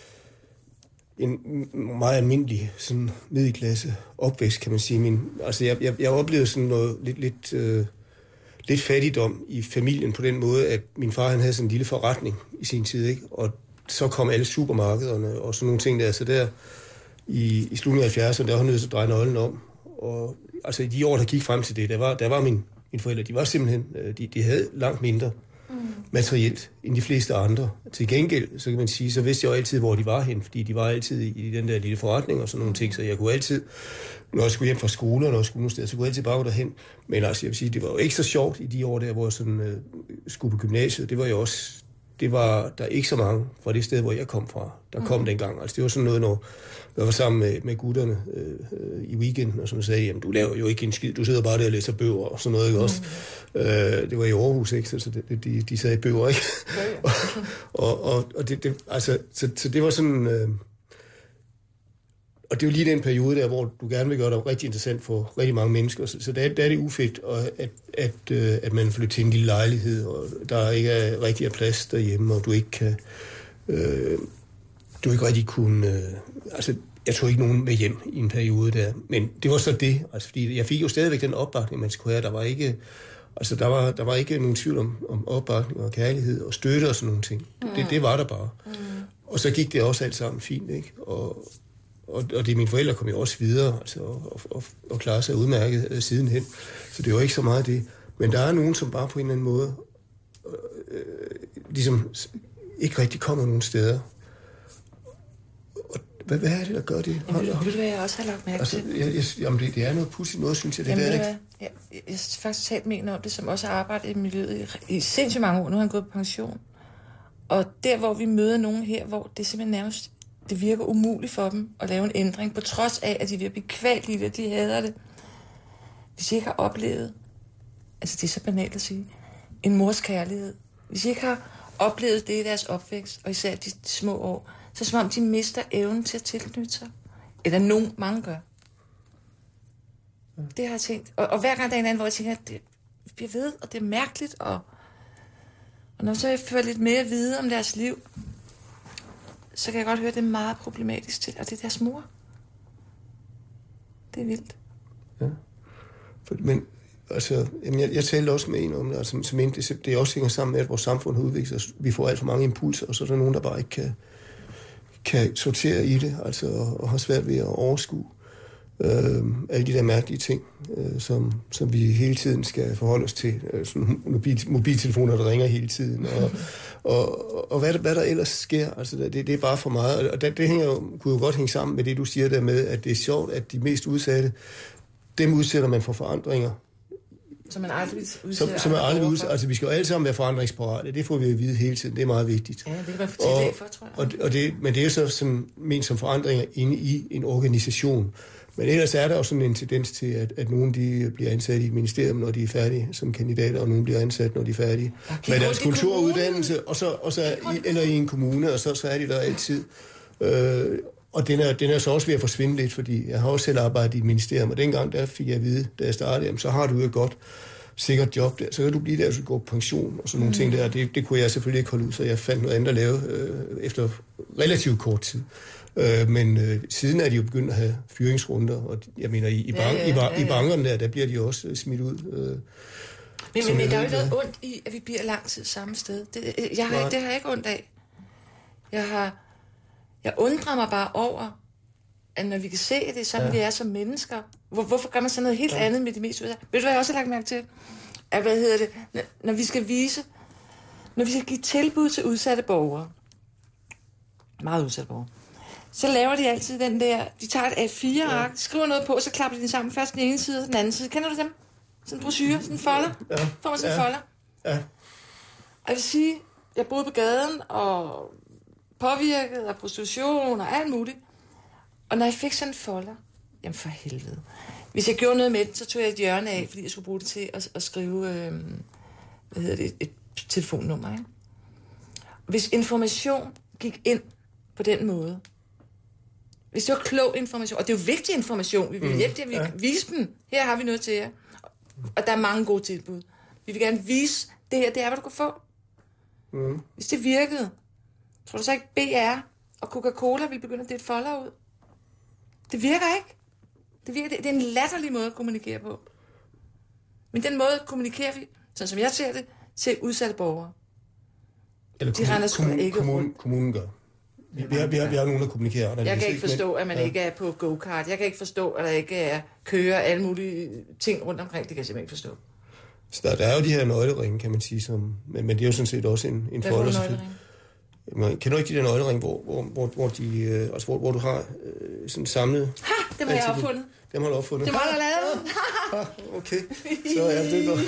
en meget almindelig sådan middelklasse opvækst, kan man sige. Min, altså jeg, jeg, jeg oplevede sådan noget lidt, lidt, øh, lidt fattigdom i familien på den måde, at min far han havde sådan en lille forretning i sin tid, ikke? Og så kom alle supermarkederne og sådan nogle ting der. Så der i, i slutningen af halvfjerdserne, der var nødt til at dreje nøglen om. Og altså i de år, der gik frem til det, der var, der var min, mine forældre, de var simpelthen, de, de havde langt mindre mm. materielt end de fleste andre. Til gengæld, så kan man sige, så vidste jeg jo altid, hvor de var hen, fordi de var altid i, i den der lille forretning og sådan nogle ting, så jeg kunne altid, når jeg skulle hjem fra skole, og når jeg skulle nogle steder, så kunne jeg altid bare gå derhen. Men altså, jeg vil sige, det var jo ikke så sjovt i de år der, hvor jeg sådan, øh, skulle på gymnasiet. Det var jo også, det var der ikke så mange fra det sted, hvor jeg kom fra, der kom mm. dengang. Altså, det var sådan noget, når jeg var sammen med, med gutterne øh, i weekenden, og som sagde, jamen, du laver jo ikke en skid, du sidder bare der og læser bøger og sådan noget, ikke også? Mm. Øh, det var i Aarhus, ikke? Så det, de, de sad i bøger, ikke? Ja, ja. og og, og det, det, altså, så, så det var sådan... Øh, og det er jo lige den periode der, hvor du gerne vil gøre dig rigtig interessant for rigtig mange mennesker. Så, så der, der er det ufedt, at, at, at, at man flytter til en lille lejlighed, og der ikke er rigtig er plads derhjemme, og du ikke kan... Øh, du ikke rigtig kunne... Øh, altså, jeg tog ikke nogen med hjem i en periode der, men det var så det. Altså, fordi jeg fik jo stadigvæk den opbakning, man skulle have. Der var ikke... Altså, der var, der var ikke nogen tvivl om, om opbakning og kærlighed og støtte og sådan nogle ting. Mm. Det, det var der bare. Mm. Og så gik det også alt sammen fint, ikke? Og... Og, og det mine forældre kom jo også videre, altså, og, og, og klarede sig udmærket øh, sidenhen. Så det var ikke så meget det. Men der er nogen, som bare på en eller anden måde øh, ligesom ikke rigtig kommer nogen steder. Og hvad, hvad er det, der gør det? Jamen, ved du, hvad jeg også har lagt mærke altså, til? Jeg, jeg, jamen, det, det er noget pudsigt noget, synes jeg. Det jamen, der, ved du det hvad? Jeg, jeg har faktisk talt med en om det, som også har arbejdet i miljøet i, i sindssygt mange år. Nu har han gået på pension. Og der, hvor vi møder nogen her, hvor det simpelthen nærmest... Det virker umuligt for dem at lave en ændring, på trods af, at de vil blive kvalt i det, de hader det. Hvis I ikke har oplevet, altså det er så banalt at sige, en mors kærlighed. Hvis I ikke har oplevet det i deres opvækst, og især de små år, så er det som om, de mister evnen til at tilknytte sig. Eller nogen, mange gør. Det har jeg tænkt. Og, og hver gang der er en anden, hvor jeg tænker, at det bliver ved, og det er mærkeligt, og, og når så jeg får lidt mere at vide om deres liv, så kan jeg godt høre, at det er meget problematisk til, og det er deres mor. Det er vildt. Ja. For, men, altså, jamen, jeg, jeg talte også med en om det, altså, som det, det også hænger sammen med, at vores samfund har udviklet sig. Vi får alt for mange impulser, og så er der nogen, der bare ikke kan, kan sortere i det, altså, og, og har svært ved at overskue øh, alle de der mærkelige ting, øh, som, som vi hele tiden skal forholde os til. Øh, sådan mobil, mobiltelefoner, der ringer hele tiden, og Og, og hvad, hvad der ellers sker, altså det, det er bare for meget. Og det, det hænger jo, kunne jo godt hænge sammen med det, du siger der med, at det er sjovt, at de mest udsatte, dem udsætter man for forandringer. Som man aldrig udsætter. Som, som man aldrig udsætter. Altså vi skal jo alle sammen være forandringsparate, det får vi at vide hele tiden, det er meget vigtigt. Ja, det kan man fortælle for, tror jeg. Og, og det, men det er jo så som, ment som forandringer inde i en organisation. Men ellers er der også sådan en tendens til, at, at nogen de bliver ansat i et ministerium, når de er færdige som kandidater, og nogen bliver ansat, når de er færdige okay, med deres kulturuddannelse, og så, og så i, eller i en kommune, og så, så er de der altid. Øh, og den er, den er så også ved at forsvinde lidt, fordi jeg har også selv arbejdet i et ministerium, og dengang der fik jeg at vide, da jeg startede, jamen, så har du et godt, sikkert job der, så kan du blive der, så du går på pension, og sådan nogle mm. ting der. Det, det kunne jeg selvfølgelig ikke holde ud, så jeg fandt noget andet at lave øh, efter relativt kort tid. Øh, men øh, siden er de jo begyndt at have fyringsrunder, og jeg mener, i, i, bank, ja, ja, ja, ja. i, i bankerne der, der bliver de jo også smidt ud. Øh, men men, men der er jo noget ondt i, at vi bliver lang tid samme sted. Det, jeg har, det har jeg ikke ondt af. Jeg har... Jeg undrer mig bare over, at når vi kan se, at det er sådan, ja. vi er som mennesker, hvor, hvorfor gør man så noget helt ja. andet med de mest udsatte? Ved du, hvad jeg også har lagt mærke til? At, hvad hedder det? Når, når vi skal vise, når vi skal give tilbud til udsatte borgere, meget udsatte borgere, så laver de altid den der, de tager et A fire ark, ja. skriver noget på, så klapper de den sammen, først den ene side og den anden side. Kender du dem? Sådan en brochure, sådan en folder. Ja. Får man sådan en ja. folder. Ja. Og jeg vil sige, jeg boede på gaden, og påvirket af prostitution og alt muligt. Og når jeg fik sådan en folder, jamen for helvede. Hvis jeg gjorde noget med det, så tog jeg et hjørne af, fordi jeg skulle bruge det til at, at skrive, øh, hvad hedder det, et, et telefonnummer, ikke? Hvis information gik ind på den måde, hvis det var klog information, og det er jo vigtig information, vi vil mm. hjælpe jer, vi ja. vise dem, her har vi noget til jer, og der er mange gode tilbud. Vi vil gerne vise, det her, det er, hvad du kan få. Mm. Hvis det virkede, tror du så ikke B R og Coca-Cola vil begynde at dele folder ud? Det virker ikke. Det, virker, det, det er en latterlig måde at kommunikere på. Men den måde kommunikerer vi, sådan som jeg ser det, til udsatte borgere. Eller de render sgu kommun, ikke kommun, kommunen gør. Vi, vi, har, vi, har, vi har nogen, der kommunikerer. Jeg kan ikke forstå, at man ja. ikke er på go-kart. Jeg kan ikke forstå, at der ikke er kører alle mulige ting rundt omkring. Det kan jeg simpelthen ikke forstå. Så der, der er jo de her nøgleringe, kan man sige, som, men, men det er jo sådan set også en, en fordel. Hvad for en nøglering? Man kender ikke de der nøgleringe, hvor, hvor, hvor, hvor, de, øh, altså, hvor, hvor du har øh, sådan samlet... Ha! Dem har jeg opfundet. Dem har du opfundet. Dem har jeg lavet. Ha! Okay. Så ja, det er godt.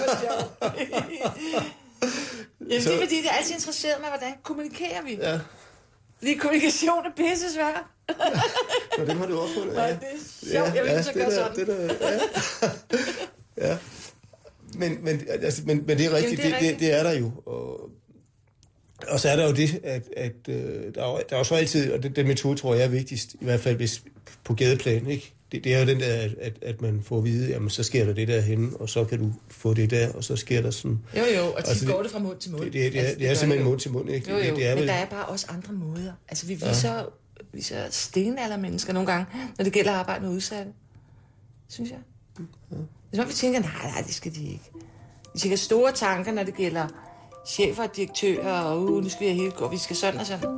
Jamen, det er fordi, det er altid interesseret mig, hvordan kommunikerer vi? Ja. Fordi kommunikation er pisse svært. Nå, dem har du opfundet. Ja. Det er sjovt, jeg vil ikke så gøre sådan. Det der, ja. ja. Men, men, altså, men, men det er rigtigt, Jamen, det, er rigtigt. Det, det er der jo. Og, og så er der jo det, at, at øh, der, er, der er jo så altid, og det, den metode tror jeg er vigtigst, i hvert fald hvis på gadeplan, ikke? Det, det er jo den der, at, at man får at vide, jamen så sker der det der henne, og så kan du få det der, og så sker der sådan... Jo jo, og tit altså, går det fra mund til mund. Det, det, det, altså, det, det er simpelthen mund til mund, ikke? Jo jo, det, det er men vel... der er bare også andre måder. Altså vi viser, ja. viser stenaldermennesker nogle gange, når det gælder at arbejde med udsatte. Synes jeg. Ja. Det er som vi tænker, nej, nej, det skal de ikke. Vi tænker store tanker, når det gælder chefer og direktører, og uh, nu skal vi have helt gå, vi skal sådan og sådan.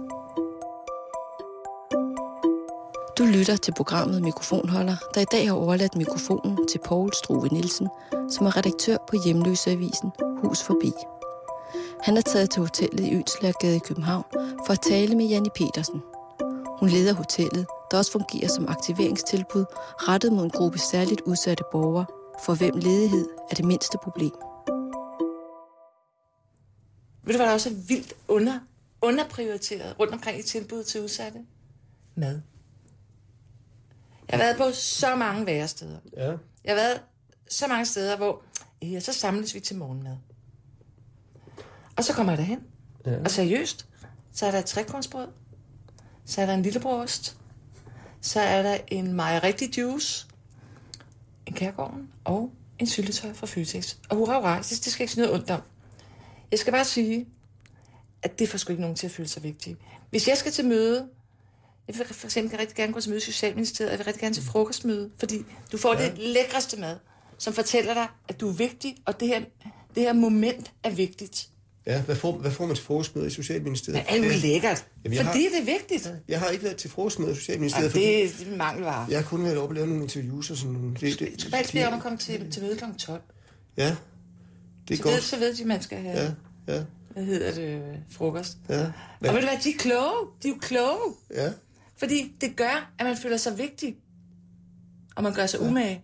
Du lytter til programmet Mikrofonholder, der i dag har overladt mikrofonen til Poul Struve Nielsen, som er redaktør på hjemløseavisen Hus Forbi. Han er taget til hotellet i Ønslægergade i København for at tale med Janni Petersen. Hun leder hotellet, der også fungerer som aktiveringstilbud rettet mod en gruppe særligt udsatte borgere, for hvem ledighed er det mindste problem. Ved du, hvad der også er vildt under, underprioriteret rundt omkring i tilbud til udsatte? Mad. Jeg har været på så mange væresteder. Ja. Jeg har været så mange steder, hvor ja, så samles vi til morgenmad. Og så kommer jeg derhen. Ja. Og seriøst, så er der et trekornsbrød. Så er der en lillebrost. Så er der en mejerigtig juice. En Kærgården og en syltetøj fra Føtex. Og hurra, hurra, det, det skal ikke sige noget ondt om. Jeg skal bare sige, at det får sgu ikke nogen til at føle sig vigtigt. Hvis jeg skal til møde, jeg vil for eksempel rigtig gerne gå til møde i Socialministeriet, jeg vil rigtig gerne til frokostmøde, fordi du får ja. det lækreste mad, som fortæller dig, at du er vigtig, og det her, det her moment er vigtigt. Ja, hvad får, hvad får man til frokostmøde i Socialministeriet? Det er jo lækkert, Jamen, fordi har, det er vigtigt. Jeg har ikke været til frokostmøde i Socialministeriet. Ja, det, det er mangelvare. Jeg har kun været oppe og lave nogle interviews og sådan nogle... Det, det, du skal bare ikke bede om at komme til, til møde klokken tolv. Ja, det er så godt. Ved, så ved de, at man skal have... Ja, ja. Hvad hedder det? Frokost. Ja. Og ved du hvad, de er kloge. De er jo kloge. Ja. Fordi det gør, at man føler sig vigtig. Og man gør sig ja. umage.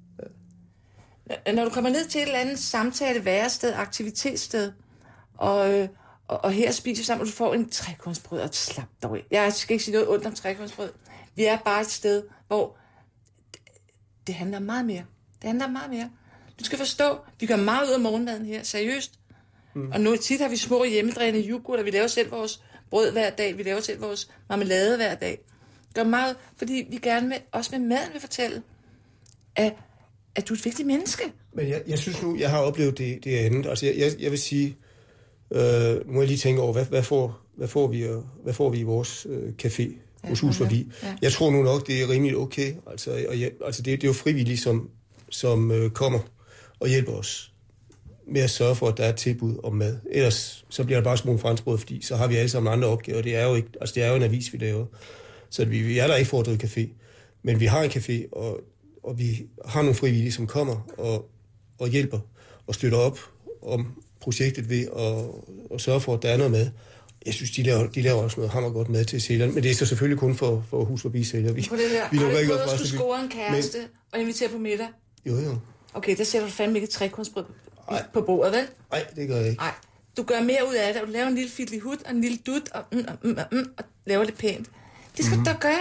Ja. Når du kommer ned til et eller andet samtale, værested, aktivitetssted, og, og, og her spiser sammen, og du får en trekornsbrød, og slap dig af. Jeg skal ikke sige noget ondt om trekornsbrød. Vi er bare et sted, hvor det, det handler meget mere. Det handler meget mere. Du skal forstå, vi gør meget ud af morgenmaden her, seriøst. Mm. Og nu tit har vi små hjemmedrevne yoghurt, og vi laver selv vores brød hver dag, vi laver selv vores marmelade hver dag. Gør meget, fordi vi gerne med, også med maden vil fortælle, at, at du er et vigtigt menneske. Men jeg, jeg synes nu, jeg har oplevet det, det andet. Altså, jeg, jeg, jeg vil sige, øh, nu må jeg lige tænke over, hvad, hvad, får, hvad, får, vi, hvad får vi i vores øh, café hos Hus Forbi? Ja. Jeg tror nu nok, det er rimelig okay. Altså, og jeg, altså det, det er jo frivillige, som, som øh, kommer og hjælper os med at sørge for, at der er et tilbud om mad. Ellers så bliver der bare små franskbrød, fordi så har vi alle sammen andre opgaver. Det er jo ikke, altså det er jo en avis, vi laver. Så vi, vi er der ikke for at drive café. Men vi har en café, og, og vi har nogle frivillige, som kommer og, og hjælper og støtter op om projektet ved at, at sørge for, at der er noget mad. Jeg synes, de laver, de laver også noget hammergodt mad til sælgerne, men det er så selvfølgelig kun for, for Hus Forbi sælger. Vi, på det her, vi har du ikke prøvet at skulle score en kæreste men, og invitere på middag? Jo, jo. Okay, der sætter du fandme ikke trekornsbrød på bordet, vel? Nej, det gør jeg ikke. Nej, du gør mere ud af det, og du laver en lille fiddly hut og en lille dut, og, mm, mm, mm, mm, og laver det pænt. Det skal mm. du da gøre.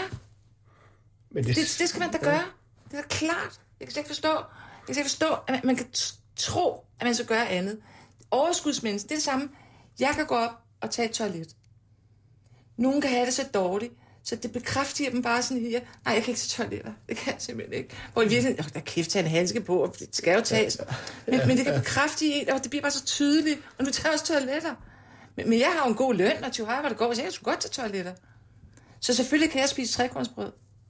Men det... Det, det skal man da gøre. Det er da klart. Jeg kan slet ikke forstå, jeg kan slet ikke forstå, at man, man kan tro, at man skal gøre andet. Overskudsmenneske, det er det samme. Jeg kan gå op og tage et toilet. Nogen kan have det så dårligt, så det bekræfter dem bare sådan her. Nej, jeg kan ikke tage toiletter. Det kan jeg simpelthen ikke. Hvor i virkeligheden, der kæft, tage en handske på, og det skal jo tages. Men, men det kan bekræfte en, og det bliver bare så tydeligt. Og nu tager jeg også toiletter. Men, men jeg har jo en god løn, og til højre, hvor det går, så jeg skulle godt tage toiletter. Så selvfølgelig kan jeg spise trekornsbrød.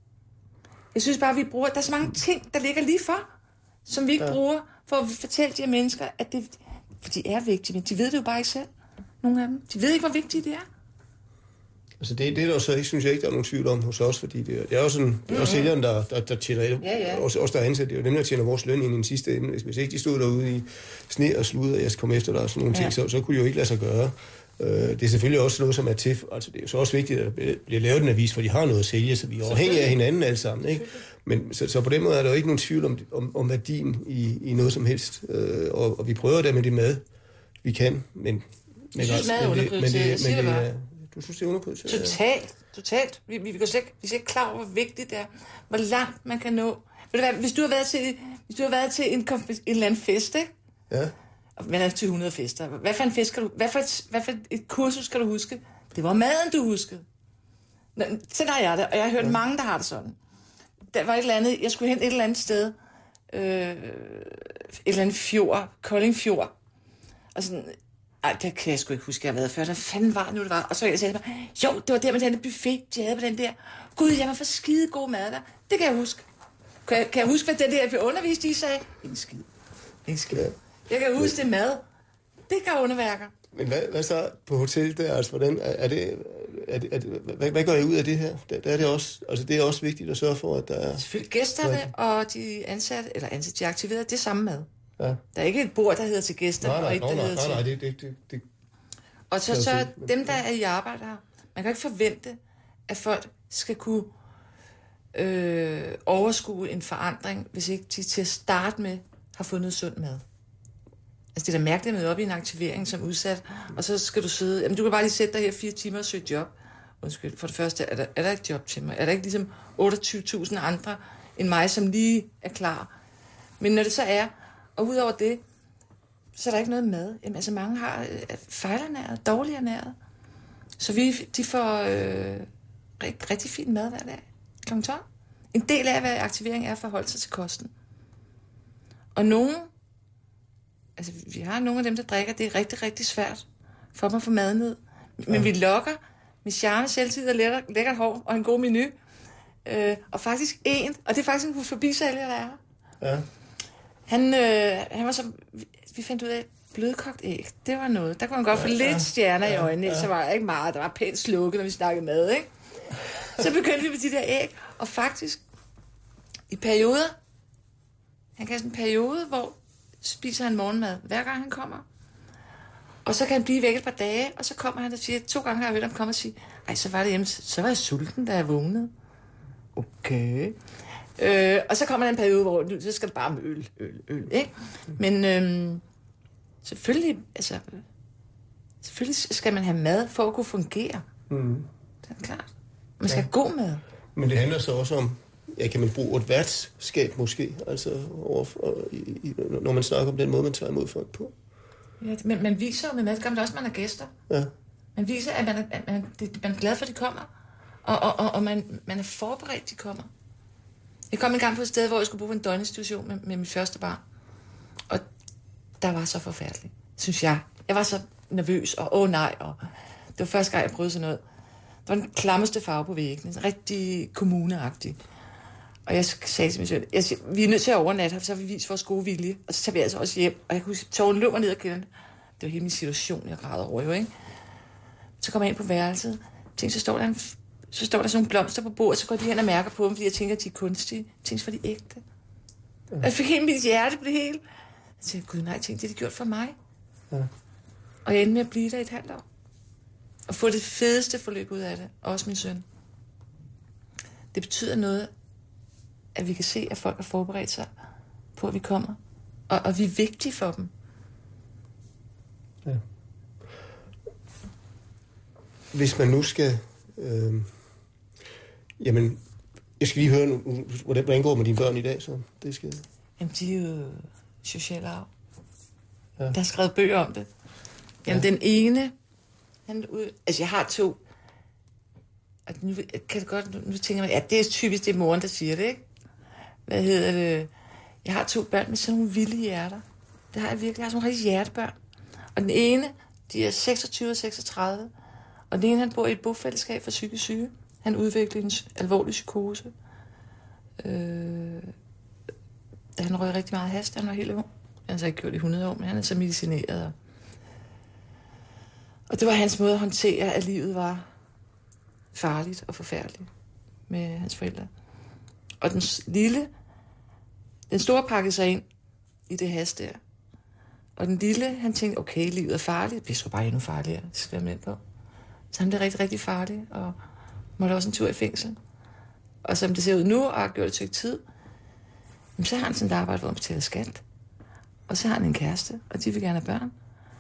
Jeg synes bare, at vi bruger... Der er så mange ting, der ligger lige for, som vi ikke ja. bruger, for at fortælle de her mennesker, at det... For de er vigtige, men de ved det jo bare ikke selv. Nogle af dem. De ved ikke, hvor vigtige det er. Altså det, det er der så ikke, synes jeg ikke, der er nogen tvivl om hos os, fordi det, det er jo sådan, det er mm-hmm. også sælgeren, der, der, der tjener, ja, ja. Også, også der er ansat, det er jo dem, der tjener vores løn ind i den sidste ende. Hvis, hvis ikke de stod derude i sne og slud, og jeg skal komme efter dig og sådan nogle ja. ting, så, så kunne de jo ikke lade sig gøre. Uh, det er selvfølgelig også noget, som er til, altså det er jo så også vigtigt, at der bliver lavet en avis, for de har noget at sælge, så vi er afhængige af hinanden alle sammen, ikke? Men så, så på den måde er der jo ikke nogen tvivl om, om, om værdien i, i noget som helst, uh, og, og vi prøver der med det mad, vi kan, men... Jeg synes, mad er underprioriteret, siger det bare. Du synes, det er underprioriteret? Totalt, totalt. Vi, vi, vi, går slet, vi er slet ikke klar over, hvor vigtigt det er, hvor langt man kan nå. Ved du hvad, hvis du har været til, hvis du har været til en, en eller anden fest, ikke? Ja. Og man er til hundrede fester. Hvad for en fest skal du, hvad for, et, hvad for et kursus skal du huske? Det var maden, du huskede. Sådan har jeg det, og jeg har hørt ja. mange, der har det sådan. Der var et eller andet, jeg skulle hen et eller andet sted, øh, et eller andet fjord, Kolding Fjord, og sådan... Ej, det kan jeg sgu ikke huske, jeg har været før. Der fanden var nu, det var. Og så jeg sagde mig, jo, det var der med den buffet, de havde på den der. Gud, jeg var for skide god mad der. Det kan jeg huske. Kan jeg, kan jeg huske, hvad den der, jeg blev undervist i, sagde? Ingen skid. Ingen skid. Ja. Jeg kan huske det mad. Det gør underværker. Men hvad, hvad så på hotel der? Altså, hvordan, er, er det, er det, er det, hvad, hvad gør I ud af det her? Der, der er det, også, altså, det er også vigtigt at sørge for, at der er... Selvfølgelig gæsterne ja. og de ansatte, eller ansatte, de aktiverede, det er samme mad. Ja. Der er ikke et bord, der hedder til gæster, nej, nej, og et, der nej, hedder nej, til... Nej, det, det, det, det... Og så, så dem, der er i arbejde her, man kan ikke forvente, at folk skal kunne øh, overskue en forandring, hvis ikke de til at starte med har fundet sund mad. Altså det er da mærkeligt at møde op i en aktivering som udsat, og så skal du sidde... Jamen du kan bare lige sætte dig her fire timer og søge job. Undskyld, for det første, er der, er der ikke job til mig? Er der ikke ligesom otteogtyve tusind andre end mig, som lige er klar? Men når det så er, og udover det, så er der ikke noget mad. Jamen, altså mange har øh, fejlernæret, dårligere næret. Så vi, de får øh, rigtig, rigtig fin mad hver dag. klokken tolv. En del af, hvad aktivering er, at forholde sig til kosten. Og nogen, altså vi har nogle af dem, der drikker, det er rigtig, rigtig svært for dem at få mad ned. Men ja. vi lokker med charme, selvtid og lækker, lækkert hår og en god menu. Øh, og faktisk en, og det er faktisk en forbisælger, der er her. Ja. Han, øh, han var så... Vi fandt ud af, blødkogt æg, det var noget. Der kunne man godt få ja, lidt stjerner ja, i øjnene, ja. Så var der ikke meget. Der var pænt slukket, når vi snakkede mad, ikke? Så begyndte vi med de der æg, og faktisk, i perioder, han kan have sådan en periode, hvor spiser han morgenmad, hver gang han kommer. Og så kan han blive væk et par dage, og så kommer han og siger, to gange har jeg hørt ham komme og sige, ej, så var det hjemme, så var jeg sulten, da jeg vågnede. Okay. Øh, og så kommer der en periode, hvor nu, så skal det bare med øl, øl, øl, ikke? Men øhm, selvfølgelig, altså, selvfølgelig skal man have mad for at kunne fungere. Mm. Det er klart. Man skal ja. have god mad. Men det handler så også om, ja, kan man bruge et værtskab måske, altså over, i, i, når man snakker om den måde, man tager imod folk på. Ja, men man viser jo med mad, man også, at man er gæster. Ja. Man viser, at man er, at man, det, man er glad for, at de kommer, og, og, og, og man, man er forberedt, at de kommer. Jeg kom en gang på et sted, hvor jeg skulle bo på en døgninstitution med, med mit første barn. Og der var så forfærdeligt, synes jeg. Jeg var så nervøs, og åh oh, nej, og det var første gang, jeg prøvede sådan noget. Der var den klammeste farve på væggene, sådan rigtig kommuneagtig. Og jeg sagde til min søn, jeg siger, vi er nødt til at overnatte her, for så har vi vist vores gode vilje. Og så tager vi altså også hjem. Og jeg kunne huske, tårnen løber ned og kende. Det var hele min situation, jeg græder over, jo, ikke? Så kommer jeg ind på værelset. Tænkte, så står der en... Så står der sådan nogle blomster på bordet, så går de hen og mærker på dem, fordi jeg tænker, at de er kunstige. Jeg tænkte, for de er ægte. Ja. Jeg fik helt mit hjerte på det hele. Jeg tænkte, gud nej, jeg tænkte, det er de gjort for mig. Ja. Og jeg endte med at blive der et halvt år. Og få det fedeste forløb ud af det. Også min søn. Det betyder noget, at vi kan se, at folk har forberedt sig på, at vi kommer. Og, og vi er vigtige for dem. Ja. Hvis man nu skal... Øh, jamen, jeg skal lige høre nu, hvordan, hvordan går med dine børn i dag, så det skal... Jamen, de er jo sociale arv. Ja. Der er skrevet bøger om det. Jamen, ja. Den ene, han ud... Altså, jeg har to... Og nu kan det godt... Nu, nu tænker jeg, ja, det er typisk det moren, der siger det, ikke? Hvad hedder det? Jeg har to børn med sådan nogle vilde hjerter. Det har jeg virkelig. Jeg har sådan nogle rigtig hjertebørn. Og den ene, de er seksogtyve og seksogtredive. Og den ene, han bor i et bofællesskab for psykisk syge. Han udviklede en alvorlig psykose. Øh, han røg rigtig meget hash, han var helt ung. Han har så ikke gjort det i hundrede år, men han er så medicineret. Og det var hans måde at håndtere, at livet var farligt og forfærdeligt med hans forældre. Og den lille, den store pakkede sig ind i det has der. Og den lille, han tænkte, okay, livet er farligt. Det skulle bare endnu farligere, det skal være med på. Så han blev rigtig, rigtig farlig, og måtte også en tur i fængsel. Og som det ser ud nu, og har gjort et stykke tid, så har han sådan et arbejde, hvor han betaler skat. Og så har han en kæreste, og de vil gerne have børn.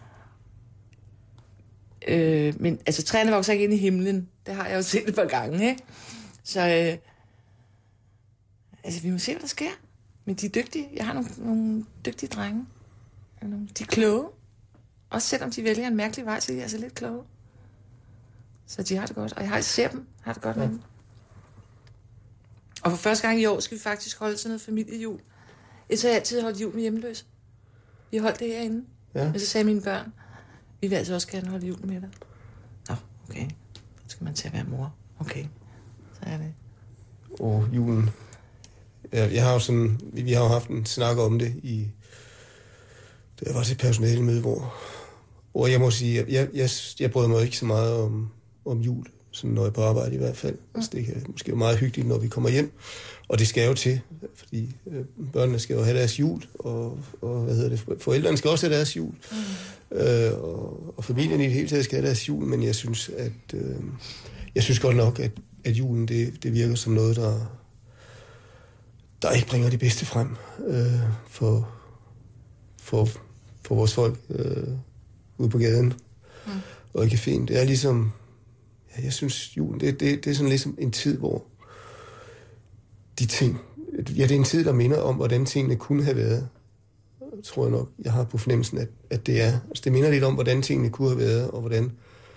Øh, men altså, træerne vokser ikke ind i himlen. Det har jeg jo set et par gange, ikke? Så øh, altså, vi må se, hvad der sker. Men de er dygtige. Jeg har nogle, nogle dygtige drenge. De er kloge. Også selvom de vælger en mærkelig vej, så de er altså lidt kloge. Så de har det godt. Og jeg har ser dem, har det godt med dem. Og for første gang i år skal vi faktisk holde sådan noget familiejul. Jeg har altid holdt jul med hjemløse. Vi holdt det herinde. Ja. Men så sagde mine børn, vi vil altså også gerne holde jul med dig. Nå, okay. Så skal man til at være mor. Okay, så er det. Og julen. Jeg, jeg har jo sådan, vi har jo haft en snak om det i, det var til personalemøde, hvor, hvor jeg må sige, at jeg, jeg, jeg bryder mig ikke så meget om, om jul, sådan når jeg er på arbejde i hvert fald. Mm. Altså, det kan måske være meget hyggeligt, når vi kommer hjem, og det skal jo til, fordi øh, børnene skal jo have deres jul, og, og hvad hedder det, forældrene skal også have deres jul, mm. øh, og, og familien i det hele taget skal have deres jul, men jeg synes, at øh, jeg synes godt nok, at, at julen, det, det virker som noget, der der ikke bringer det bedste frem øh, for, for, for vores folk øh, ude på gaden mm. og i caféen. Det er ligesom, ja, jeg synes, julen, det, det, det er sådan ligesom en tid, hvor de ting, ja, det er en tid, der minder om, hvordan tingene kunne have været, tror jeg nok, jeg har på fornemmelsen, at, at det er. Altså, det minder lidt om, hvordan tingene kunne have været, og hvordan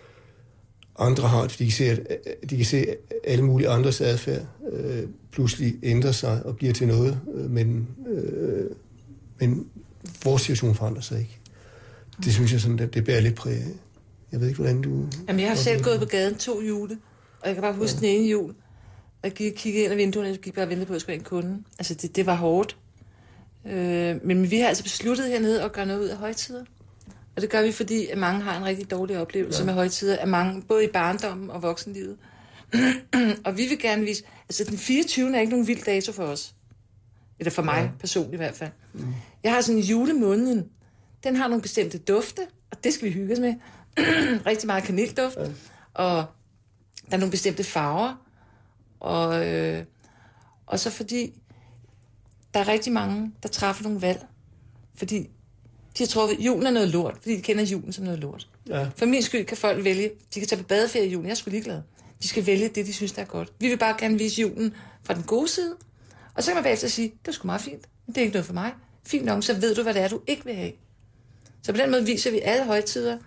andre har det, de kan se, at de kan se alle mulige andres adfærd øh, pludselig ændrer sig og bliver til noget, øh, men, øh, men vores situation forandrer sig ikke. Det synes jeg sådan, det, det bærer lidt præg af. Jeg ved ikke, hvordan du... Jamen, jeg har selv gået på gaden to jule, og jeg kan bare huske ja. den ene jul. Jeg gik kiggede ind ad vinduerne, og gik bare og ventede på, at jeg skulle ind kunde. Altså, det, det var hårdt. Øh, men vi har altså besluttet hernede at gøre noget ud af højtider. Og det gør vi, fordi at mange har en rigtig dårlig oplevelse ja. med højtider, af mange, både i barndommen og voksenlivet. Og vi vil gerne vise... Altså, den fireogtyvende er ikke nogen vild dato for os. Eller for mig ja. personligt i hvert fald. Mm. Jeg har sådan en julemåneden. Den har nogle bestemte dufte, og det skal vi hygge os med. Rigtig meget kanelduft. Ja. Og der er nogle bestemte farver. Og, øh, og så fordi der er rigtig mange, der træffer nogle valg. Fordi de har troet, at julen er noget lort, fordi de kender julen som noget lort. Ja. For min skyld kan folk vælge, de kan tage på badeferie i julen, jeg er sgu ligeglad. De skal vælge det, de synes, der er godt. Vi vil bare gerne vise julen fra den gode side. Og så kan man bagefter sige, det er sgu meget fint, men det er ikke noget for mig. Fint nok, så ved du, hvad det er, du ikke vil have. Så på den måde viser vi alle højtider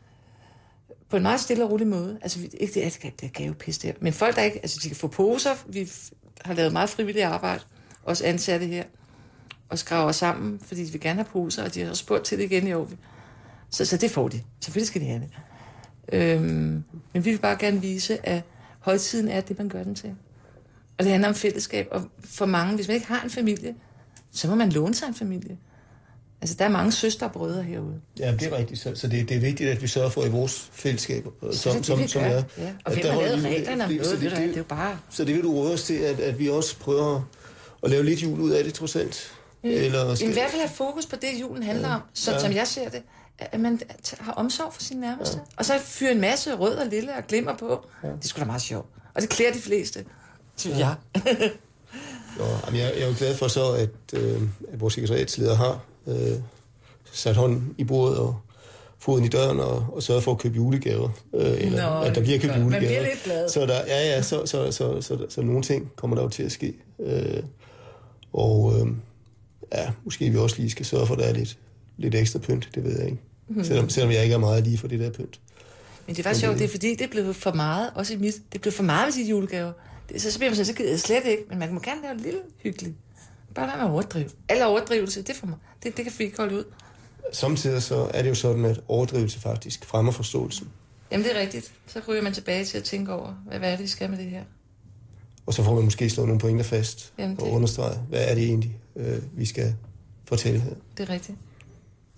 på en meget stille og rolig måde. Altså, ikke det er, det er gavepis der. Men folk, der ikke, altså de kan få poser. Vi har lavet meget frivilligt arbejde, også ansatte her, og skraver sammen, fordi de vil gerne have poser, og de har spurgt til det igen i år. Så, så det får de. Selvfølgelig skal de have det. Øhm, men vi vil bare gerne vise, at højtiden er det, man gør den til. Og det handler om fællesskab, og for mange, hvis man ikke har en familie, så må man låne sig en familie. Altså, der er mange søstre og brødre herude. Ja, det er rigtigt. Så, så det, det er vigtigt, at vi sørger for i vores fællesskab, som, det, som, det, som er. Ja. Og hvem har lavet reglerne om noget, det, det, det er jo bare... Så det vil du råde os til, at, at vi også prøver at lave lidt jul ud af det, trods alt. Mm. Eller skal... I hvert fald have fokus på det, julen handler ja. om, så, ja. som jeg ser det, at man har omsorg for sine nærmeste. Ja. Og så fyre en masse rød og lille og glimmer på. Ja. Det er sgu da meget sjovt. Og det klæder de fleste, synes ja. jeg. Nå, jeg, jeg er jo glad for så, at, øh, at vores sekretariatsleder har øh, sat hånden i bordet og foden i døren og, og sørget for at købe julegaver. Øh, eller Nå, at der bliver købt julegaver. Man bliver lidt glad. Så, der, ja, ja, så, så, så, så, så, så nogle ting kommer der jo til at ske. Øh, og øh, ja, måske vi også lige skal sørge for, at der er lidt, lidt ekstra pynt, det ved jeg ikke. Mm. Selvom, selvom jeg ikke er meget lige for det der pynt. Men det var sjovt, det er fordi, det blev for meget, også i mit, det blev for meget med de julegaver. Det, så, så bliver man sådan, så gider jeg slet ikke, men man må gerne lave lidt hyggeligt. Bare lade mig overdrive. Alle overdrivelse, det, for mig. Det, det kan vi ikke holde ud. Samtidig så er det jo sådan, at overdrivelse faktisk fremmer forståelsen. Jamen det er rigtigt. Så ryger man tilbage til at tænke over, hvad, hvad er det, vi skal med det her. Og så får man måske slået nogle pointer fast Jamen, og understrege, hvad er det egentlig, øh, vi skal fortælle her. Det er rigtigt.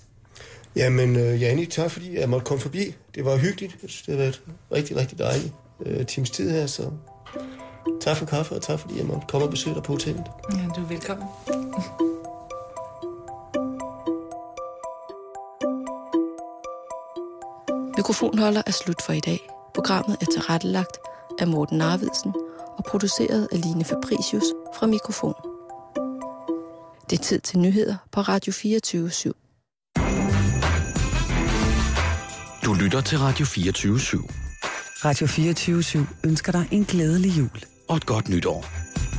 Jamen, øh, Janni, tak fordi jeg måtte komme forbi. Det var hyggeligt. Det har været rigtig, rigtig dejligt. øh, times tid her, så tak for kaffe, og tak fordi jeg måtte komme og besøge dig på hotellet. Ja, du er velkommen. Mikrofonholder er slut for i dag. Programmet er tilrettelagt af Morten Narvidsen og produceret af Line Fabricius fra Mikrofon. Det er tid til nyheder på Radio fireogtyve syv. Du lytter til Radio fireogtyve syv. Radio fireogtyve syv ønsker dig en glædelig jul. Og et godt nytår.